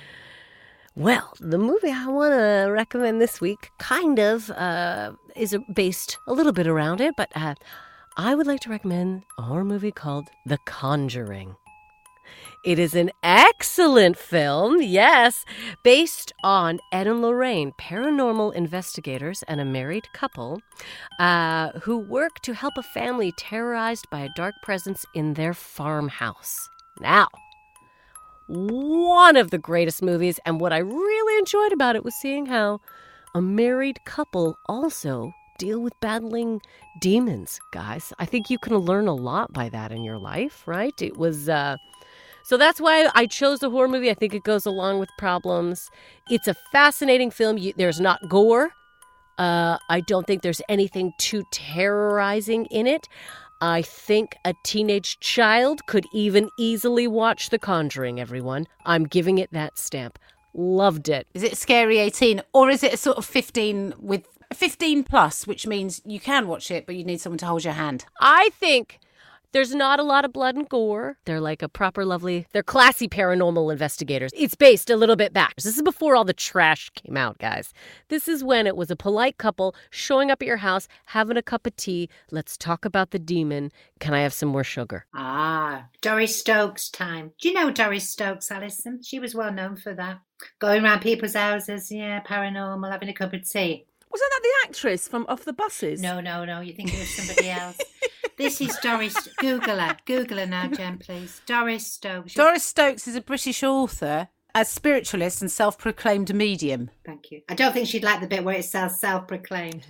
Speaker 7: Well, the movie I want to recommend this week kind of uh, is based a little bit around it, but uh, I would like to recommend a horror movie called The Conjuring. It is an excellent film, yes, based on Ed and Lorraine, paranormal investigators and a married couple uh, who work to help a family terrorized by a dark presence in their farmhouse. Now, one of the greatest movies, and what I really enjoyed about it was seeing how a married couple also deal with battling demons, guys. I think you can learn a lot by that in your life, right? It was... Uh, So that's why I chose the horror movie. I think it goes along with Problems. It's a fascinating film. You, there's not gore. Uh, I don't think there's anything too terrorizing in it. I think a teenage child could even easily watch The Conjuring, everyone. I'm giving it that stamp. Loved it.
Speaker 5: Is it scary eighteen, or is it a sort of fifteen with fifteen plus, which means you can watch it, but you need someone to hold your hand?
Speaker 7: I think... There's not a lot of blood and gore. They're like a proper lovely, they're classy paranormal investigators. It's based a little bit back. This is before all the trash came out, guys. This is when it was a polite couple showing up at your house, having a cup of tea. Let's talk about the demon. Can I have some more sugar?
Speaker 6: Ah, Doris Stokes time. Do you know Doris Stokes, Alison? She was well known for that. Going around people's houses, yeah, paranormal, having a cup of tea.
Speaker 8: Wasn't that the actress from Off the Buses?
Speaker 6: No, no, no. You're thinking of somebody else. This is Doris. Google her. Google her now, Jen, please. Doris Stokes.
Speaker 5: Doris Stokes is a British author, a spiritualist and self-proclaimed medium.
Speaker 6: Thank you. I don't think she'd like the bit where it says self-proclaimed.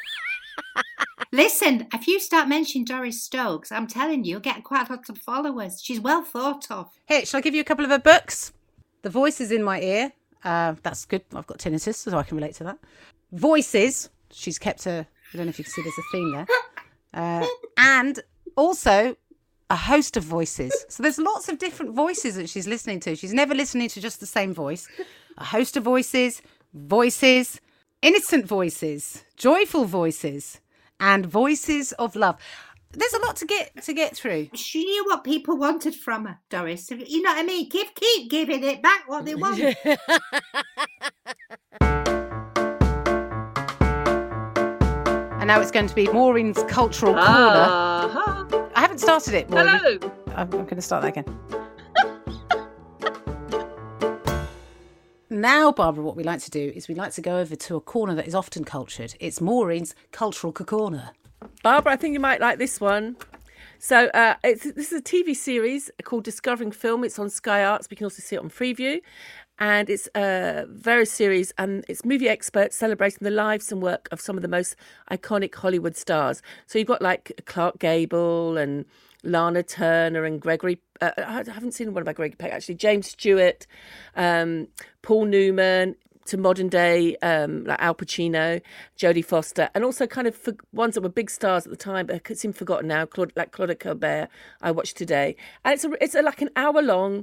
Speaker 6: Listen, if you start mentioning Doris Stokes, I'm telling you, you'll get quite a lot of followers. She's well thought of.
Speaker 5: Hey, shall I give you a couple of her books? The Voices in My Ear. Uh, that's good. I've got tinnitus, so I can relate to that. Voices. She's kept a... I don't know if you can see there's a theme there. Uh, and also a host of voices. So there's lots of different voices that she's listening to. She's never listening to just the same voice. A host of voices, voices, innocent voices, joyful voices, and voices of love. There's a lot to get to get through.
Speaker 6: She knew what people wanted from her, Doris. You know what I mean? Give, keep giving it back what they want.
Speaker 5: And now it's going to be Maureen's Cultural Corner.
Speaker 8: Uh-huh.
Speaker 5: I haven't started it, Maureen.
Speaker 8: Hello.
Speaker 5: I'm, I'm going to start that again. Now, Barbara, what we like to do is we like to go over to a corner that is often cultured. It's Maureen's Cultural Corner.
Speaker 8: Barbara, I think you might like this one. So uh, it's this is a T V series called Discovering Film. It's on Sky Arts. We can also see it on Freeview. And it's a various series, and it's movie experts celebrating the lives and work of some of the most iconic Hollywood stars. So you've got like Clark Gable and Lana Turner and Gregory. Uh, I haven't seen one about Gregory Peck actually. James Stewart, um, Paul Newman, to modern day um, like Al Pacino, Jodie Foster, and also kind of for ones that were big stars at the time, but seem forgotten now. Claude, like Claudia Colbert, I watched today, and it's a, it's a, like an hour long.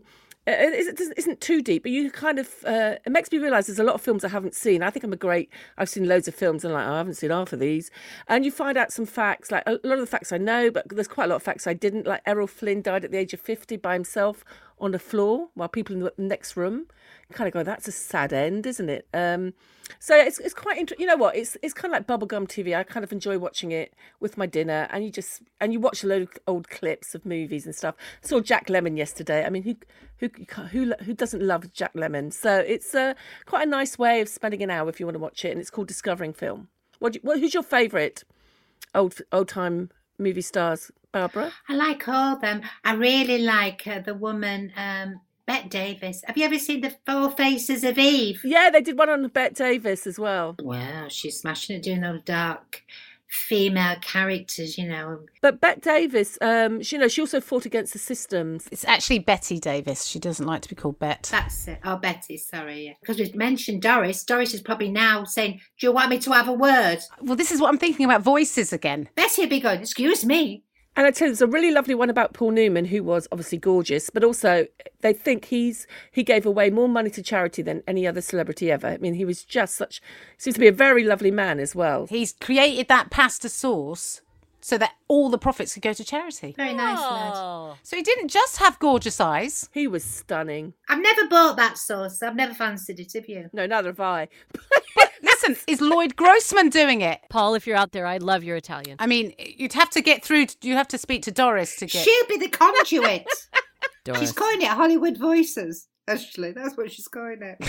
Speaker 8: It isn't too deep, but you kind of, uh, it makes me realise there's a lot of films I haven't seen. I think I'm a great, I've seen loads of films and like, oh, I haven't seen half of these. And you find out some facts, like a lot of the facts I know, but there's quite a lot of facts I didn't. Like Errol Flynn died at the age of fifty by himself on the floor while people in the next room. You kind of go, that's a sad end, isn't it? Um, so it's it's quite interesting. You know what? It's it's kind of like bubblegum T V. I kind of enjoy watching it with my dinner, and you just and you watch a load of old clips of movies and stuff. I saw Jack Lemmon yesterday. I mean, who who who who doesn't love Jack Lemmon? So it's uh, quite a nice way of spending an hour if you want to watch it, and it's called Discovering Film. What, do you, what who's your favourite old old time movie stars, Barbara?
Speaker 6: I like all of them. I really like uh, the woman. Um... Bette Davis. Have you ever seen The Four Faces of Eve?
Speaker 8: Yeah, they did one on Bette Davis as well.
Speaker 6: Wow, she's smashing it, doing those dark female characters, you know.
Speaker 8: But Bette Davis, um, she, you know, she also fought against the systems.
Speaker 5: It's actually Betty Davis. She doesn't like to be called Bet.
Speaker 6: That's it. Oh, Betty, sorry. Yeah. Because we've mentioned Doris. Doris is probably now saying, do you want me to have a word?
Speaker 5: Well, this is what I'm thinking about voices again.
Speaker 6: Betty would be going, excuse me.
Speaker 8: And I tell you, there's a really lovely one about Paul Newman, who was obviously gorgeous, but also they think he's he gave away more money to charity than any other celebrity ever. I mean, he was just such, seems to be a very lovely man as well.
Speaker 5: He's created that pasta sauce so that all the profits could go to charity.
Speaker 6: Very nice, lad.
Speaker 5: So he didn't just have gorgeous eyes.
Speaker 8: He was stunning.
Speaker 6: I've never bought that sauce. I've never fancied it, have you?
Speaker 8: No, neither have I.
Speaker 5: Listen, is Lloyd Grossman doing it?
Speaker 7: Paul, if you're out there, I love your Italian.
Speaker 5: I mean, you'd have to get through, to, you have to speak to Doris to get...
Speaker 6: She'll be the conduit.
Speaker 7: Doris.
Speaker 6: She's calling it Hollywood Voices, actually. That's what she's calling it.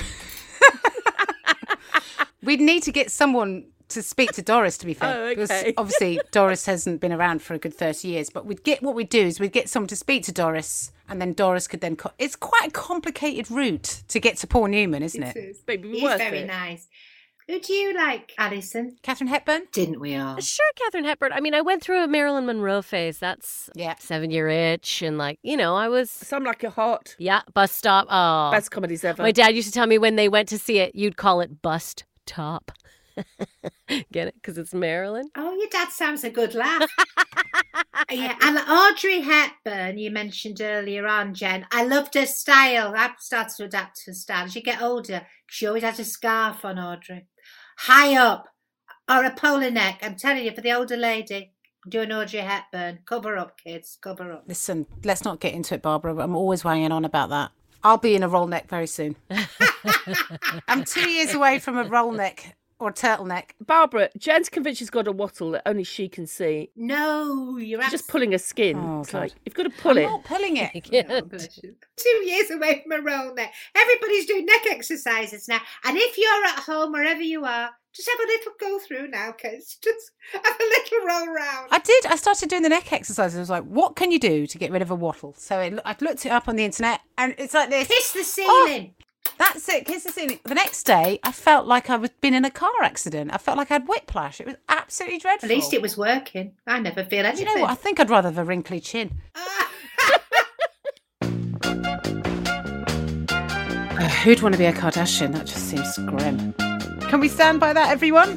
Speaker 5: We'd need to get someone to speak to Doris, to be fair.
Speaker 8: Oh, okay.
Speaker 5: Because obviously Doris hasn't been around for a good thirty years, but we'd get, what we'd do is we'd get someone to speak to Doris, and then Doris could then... Co- it's quite a complicated route to get to Paul Newman, isn't it?
Speaker 6: It is.
Speaker 8: Maybe
Speaker 6: He's
Speaker 8: worth
Speaker 6: very
Speaker 8: it.
Speaker 6: nice. Who do you like, Alison?
Speaker 5: Katharine Hepburn?
Speaker 6: Didn't we all?
Speaker 7: Sure, Katharine Hepburn. I mean, I went through a Marilyn Monroe phase. That's
Speaker 5: Yeah.
Speaker 7: Seven Year Itch, and like, you know, I was...
Speaker 8: Some Like It Hot.
Speaker 7: Yeah, Bus Stop. Oh.
Speaker 8: Best comedies ever.
Speaker 7: My dad used to tell me when they went to see it, you'd call it Bust Top. Get it? Because it's Marilyn.
Speaker 6: Oh, your dad sounds a good laugh. Yeah, and Audrey Hepburn, you mentioned earlier on, Jen. I loved her style. I've started to adapt to her style. As you get older, she always has a scarf on, Audrey. High up, or a polo neck. I'm telling you, for the older lady, do an Audrey Hepburn. Cover up, kids, cover up.
Speaker 5: Listen, let's not get into it, Barbara. I'm always weighing on about that. I'll be in a roll neck very soon. I'm two years away from a roll neck or a turtleneck.
Speaker 8: Barbara, Jen's convinced she's got a wattle that only she can see.
Speaker 6: No, you're
Speaker 8: She's just pulling her skin.
Speaker 5: Oh,
Speaker 8: it's
Speaker 5: God.
Speaker 8: like, you've got to pull
Speaker 5: I'm
Speaker 8: it.
Speaker 5: not pulling it.
Speaker 6: Oh, bless you. Two years away from a roll neck. Everybody's doing neck exercises now. And if you're at home, wherever you are, just have a little go through now, kids. Just have a little roll round.
Speaker 5: I did. I started doing the neck exercises. I was like, what can you do to get rid of a wattle? So it, I looked it up on the internet, and it's like this.
Speaker 6: Kiss the ceiling.
Speaker 5: Oh, that's it. Kiss the ceiling. The next day, I felt like I was been in a car accident. I felt like I had whiplash. It was absolutely dreadful.
Speaker 6: At least it was working. I never feel
Speaker 5: Do
Speaker 6: anything.
Speaker 5: you know what? I think I'd rather have a wrinkly chin. Who'd want to be a Kardashian? That just seems grim. Can we stand by that, everyone?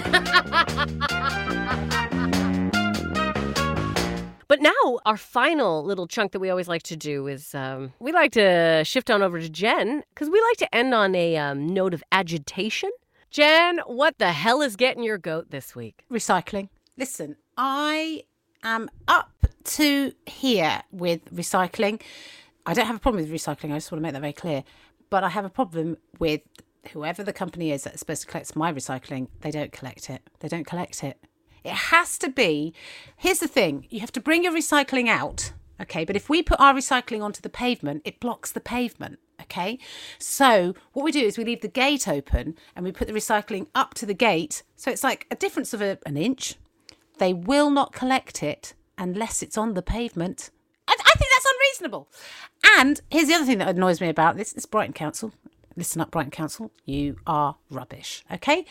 Speaker 7: But now our final little chunk that we always like to do is um, we like to shift on over to Jen because we like to end on a um, note of agitation. Jen, what the hell is getting your goat this week?
Speaker 5: Recycling. Listen, I am up to here with recycling. I don't have a problem with recycling. I just want to make that very clear. But I have a problem with whoever the company is that's supposed to collect my recycling. They don't collect it. They don't collect it. It has to be, here's the thing, you have to bring your recycling out, okay? But if we put our recycling onto the pavement, it blocks the pavement, okay? So what we do is we leave the gate open and we put the recycling up to the gate. So it's like a difference of a, an inch. They will not collect it unless it's on the pavement. I, I think that's unreasonable. And here's the other thing that annoys me about this. It's Brighton Council. Listen up, Brighton Council. You are rubbish, okay?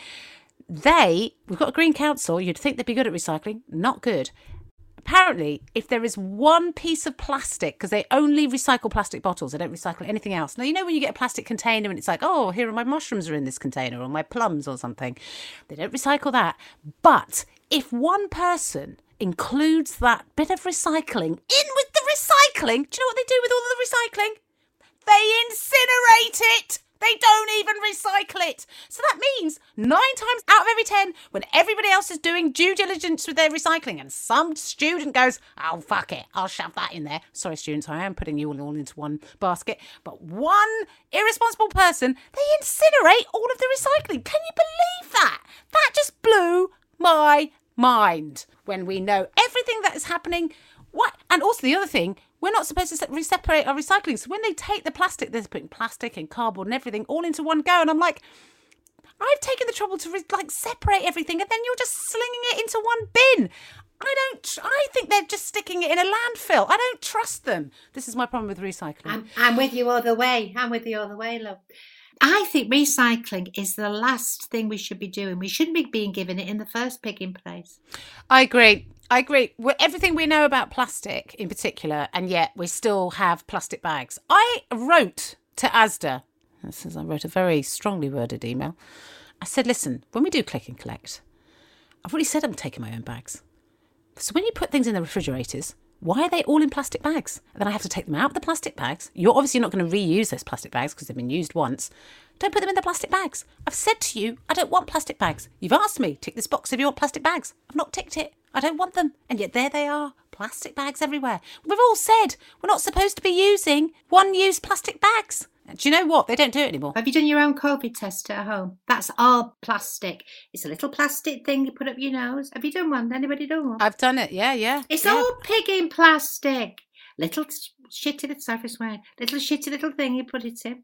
Speaker 5: They, we've got a green council. You'd think they'd be good at recycling. Not good. Apparently, if there is one piece of plastic, because they only recycle plastic bottles, they don't recycle anything else. Now, you know when you get a plastic container and it's like, oh, here are my mushrooms are in this container, or my plums or something. They don't recycle that. But if one person includes that bit of recycling in with the recycling, do you know what they do with all of the recycling? They incinerate it. They don't even recycle it. So that means nine times out of every ten, when everybody else is doing due diligence with their recycling and some student goes, oh, fuck it, I'll shove that in there. Sorry, students, I am putting you all, all into one basket. But one irresponsible person, they incinerate all of the recycling. Can you believe that? That just blew my mind when we know everything that is happening. What? And also the other thing, we're not supposed to se- separate our recycling. So when they take the plastic, they're putting plastic and cardboard and everything all into one go. And I'm like, I've taken the trouble to re- like separate everything, and then you're just slinging it into one bin. I don't. I think they're just sticking it in a landfill. I don't trust them. This is my problem with recycling.
Speaker 6: I'm, I'm with you all the way. I'm with you all the way, love. I think recycling is the last thing we should be doing. We shouldn't be being given it in the first picking place.
Speaker 5: I agree. I agree. We're, everything we know about plastic in particular, and yet we still have plastic bags. I wrote to Asda. This is, I wrote a very strongly worded email. I said, listen, when we do click and collect, I've already said I'm taking my own bags. So when you put things in the refrigerators, why are they all in plastic bags? And then I have to take them out of the plastic bags. You're obviously not going to reuse those plastic bags because they've been used once. Don't put them in the plastic bags. I've said to you, I don't want plastic bags. You've asked me, tick this box if you want plastic bags. I've not ticked it. I don't want them. And yet there they are. Plastic bags everywhere. We've all said we're not supposed to be using one-use plastic bags. Do you know what? They don't do it anymore.
Speaker 6: Have you done your own COVID test at home? That's all plastic. It's a little plastic thing you put up your nose. Have you done one? Anybody done one?
Speaker 5: I've done it. Yeah, yeah.
Speaker 6: It's
Speaker 5: yeah.
Speaker 6: all pig in plastic. Little shitty little, sorry for swearing, little shitty little thing you put it in.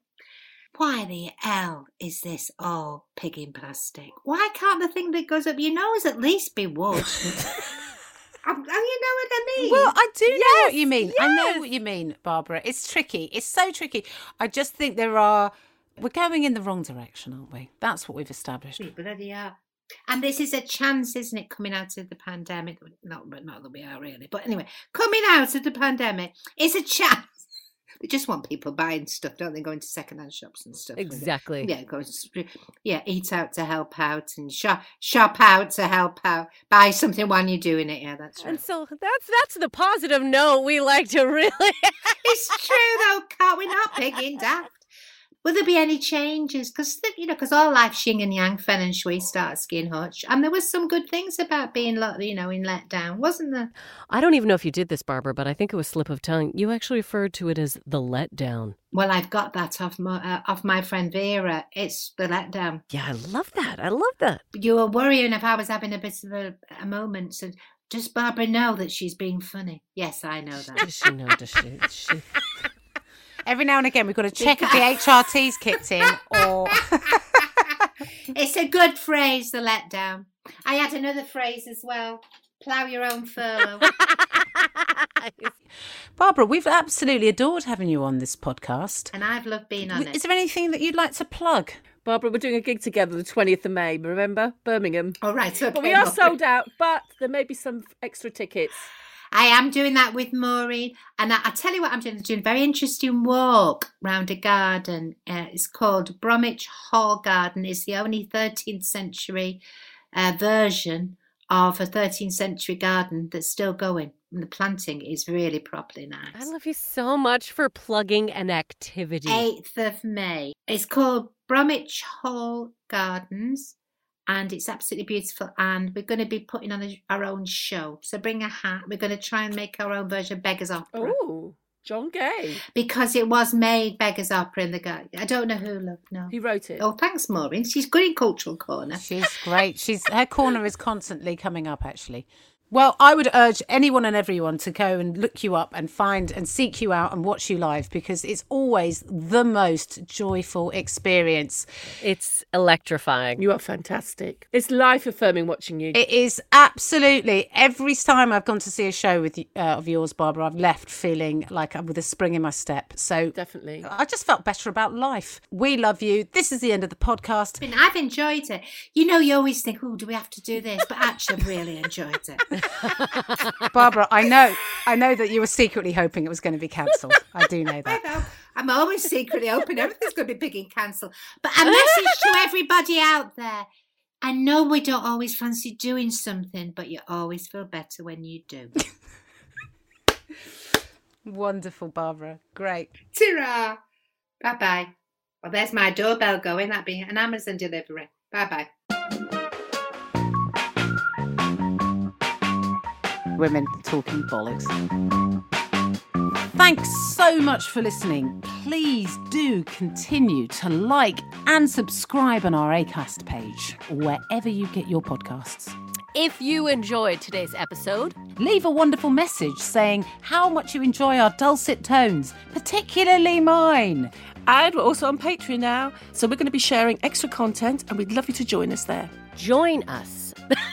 Speaker 6: Why the hell is this all pig in plastic? Why can't the thing that goes up your nose at least be wood? Um, you know what I mean?
Speaker 5: Well, I do know
Speaker 7: Yes,
Speaker 5: what you mean.
Speaker 7: yes.
Speaker 5: I know what you mean, Barbara. It's tricky. It's so tricky. I just think there are... We're going in the wrong direction, aren't we? That's what we've established.
Speaker 6: We bloody are. And this is a chance, isn't it, coming out of the pandemic? Not, not that we are really. But anyway, coming out of the pandemic is a chance. They just want people buying stuff, don't they? Going to second-hand shops and stuff.
Speaker 7: Exactly.
Speaker 6: Yeah, go, yeah, eat out to help out and shop, shop out to help out. Buy something while you're doing it. Yeah, that's right.
Speaker 7: And so that's that's the positive note we like to really.
Speaker 6: It's true, though, can't we? Not big in daft. Will there be any changes? Because, you know, because all life yin and yang, feng and shui, Starsky and Hutch. And there was some good things about being, you know, in let down, wasn't there?
Speaker 7: I don't even know if you did this, Barbara, but I think it was slip of tongue. You actually referred to it as the letdown.
Speaker 6: Well, I've got that off my, uh, off my friend Vera. It's the letdown.
Speaker 7: Yeah, I love that. I love that.
Speaker 6: You were worrying if I was having a bit of a, a moment. So does Barbara know that she's being funny? Yes, I know that.
Speaker 7: Does she know? Does she? Does she?
Speaker 5: Every now and again, we've got to check if the H R T's kicked in or...
Speaker 6: It's a good phrase, the letdown. I had another phrase as well. Plough your own furrow.
Speaker 5: Barbara, we've absolutely adored having you on this podcast.
Speaker 6: And I've loved being on
Speaker 5: Is
Speaker 6: it.
Speaker 5: Is there anything that you'd like to plug?
Speaker 8: Barbara, we're doing a gig together the twentieth of May, remember? Birmingham.
Speaker 6: All right. Okay,
Speaker 8: but we are
Speaker 6: Maureen.
Speaker 8: sold out, but there may be some extra tickets.
Speaker 6: I am doing that with Maureen. And I, I tell you what I'm doing. I'm doing a very interesting walk round a garden. Uh, it's called Bromwich Hall Garden. It's the only thirteenth century uh, version of a thirteenth century garden that's still going. And the planting is really properly nice.
Speaker 7: I love you so much for plugging an activity.
Speaker 6: eighth of May. It's called Bromwich Hall Gardens. And it's absolutely beautiful. And we're going to be putting on a, our own show. So bring a hat. We're going to try and make our own version of Beggar's Opera.
Speaker 8: Oh, John Gay.
Speaker 6: Because it was made Beggar's Opera in the guy. I don't know who, love, no.
Speaker 8: He wrote it.
Speaker 6: Oh, thanks, Maureen. She's good in Cultural Corner.
Speaker 5: She's great. She's Her corner is constantly coming up, actually. Well, I would urge anyone and everyone to go and look you up and find and seek you out and watch you live, because it's always the most joyful experience.
Speaker 7: It's electrifying.
Speaker 8: You are fantastic. It's life-affirming watching you.
Speaker 5: It is absolutely. Every time I've gone to see a show with uh, of yours, Barbara, I've left feeling like I'm with a spring in my step. So
Speaker 8: definitely.
Speaker 5: I just felt better about life. We love you. This is the end of the podcast.
Speaker 6: I mean, I've enjoyed it. You know, you always think, oh, do we have to do this? But actually, I've really enjoyed it.
Speaker 5: Barbara, I know I know that you were secretly hoping it was going to be cancelled. I do know that.
Speaker 6: I know. I'm always secretly hoping everything's going to be big and cancelled. But a message to everybody out there. I know we don't always fancy doing something, but you always feel better when you do.
Speaker 5: Wonderful, Barbara. Great.
Speaker 6: Ta-ra. Bye-bye. Well, there's my doorbell going. That'd be an Amazon delivery. Bye-bye.
Speaker 5: Women talking bollocks. Thanks so much for listening. Please do continue to like and subscribe on our Acast page, wherever you get your podcasts.
Speaker 7: If you enjoyed today's episode,
Speaker 5: leave a wonderful message saying how much you enjoy our dulcet tones, particularly mine.
Speaker 8: And we're also on Patreon now, so we're going to be sharing extra content, and we'd love you to join us there.
Speaker 7: Join us.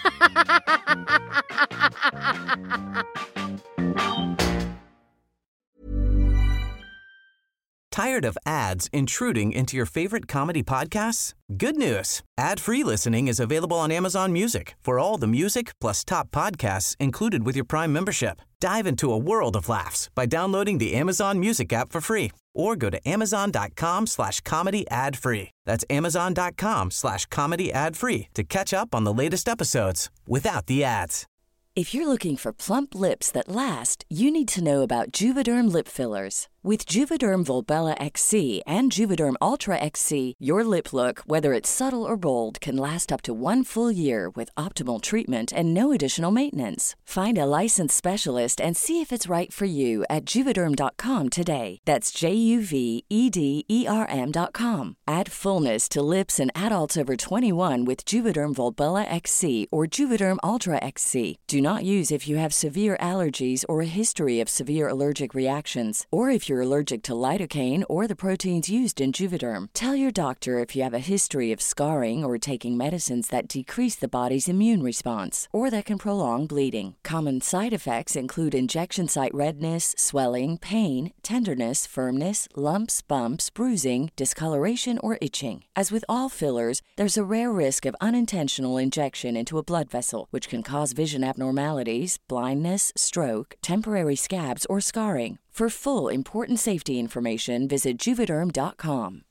Speaker 14: Tired of ads intruding into your favorite comedy podcasts? Good news. Ad-free listening is available on Amazon Music for all the music plus top podcasts included with your Prime membership. Dive into a world of laughs by downloading the Amazon Music app for free or go to amazon.com slash comedy ad free. That's amazon.com slash comedy ad free to catch up on the latest episodes without the ads.
Speaker 15: If you're looking for plump lips that last, you need to know about Juvederm lip fillers. With Juvederm Volbella X C and Juvederm Ultra X C, your lip look, whether it's subtle or bold, can last up to one full year with optimal treatment and no additional maintenance. Find a licensed specialist and see if it's right for you at Juvederm dot com today. That's J U V E D E R M dot com. Add fullness to lips in adults over twenty-one with Juvederm Volbella X C or Juvederm Ultra X C. Do not use if you have severe allergies or a history of severe allergic reactions, or if you're allergic to lidocaine or the proteins used in Juvederm. Tell your doctor if you have a history of scarring or taking medicines that decrease the body's immune response or that can prolong bleeding. Common side effects include injection site redness, swelling, pain, tenderness, firmness, lumps, bumps, bruising, discoloration, or itching. As with all fillers, there's a rare risk of unintentional injection into a blood vessel, which can cause vision abnormalities, blindness, stroke, temporary scabs, or scarring. For full, important safety information, visit Juvederm dot com.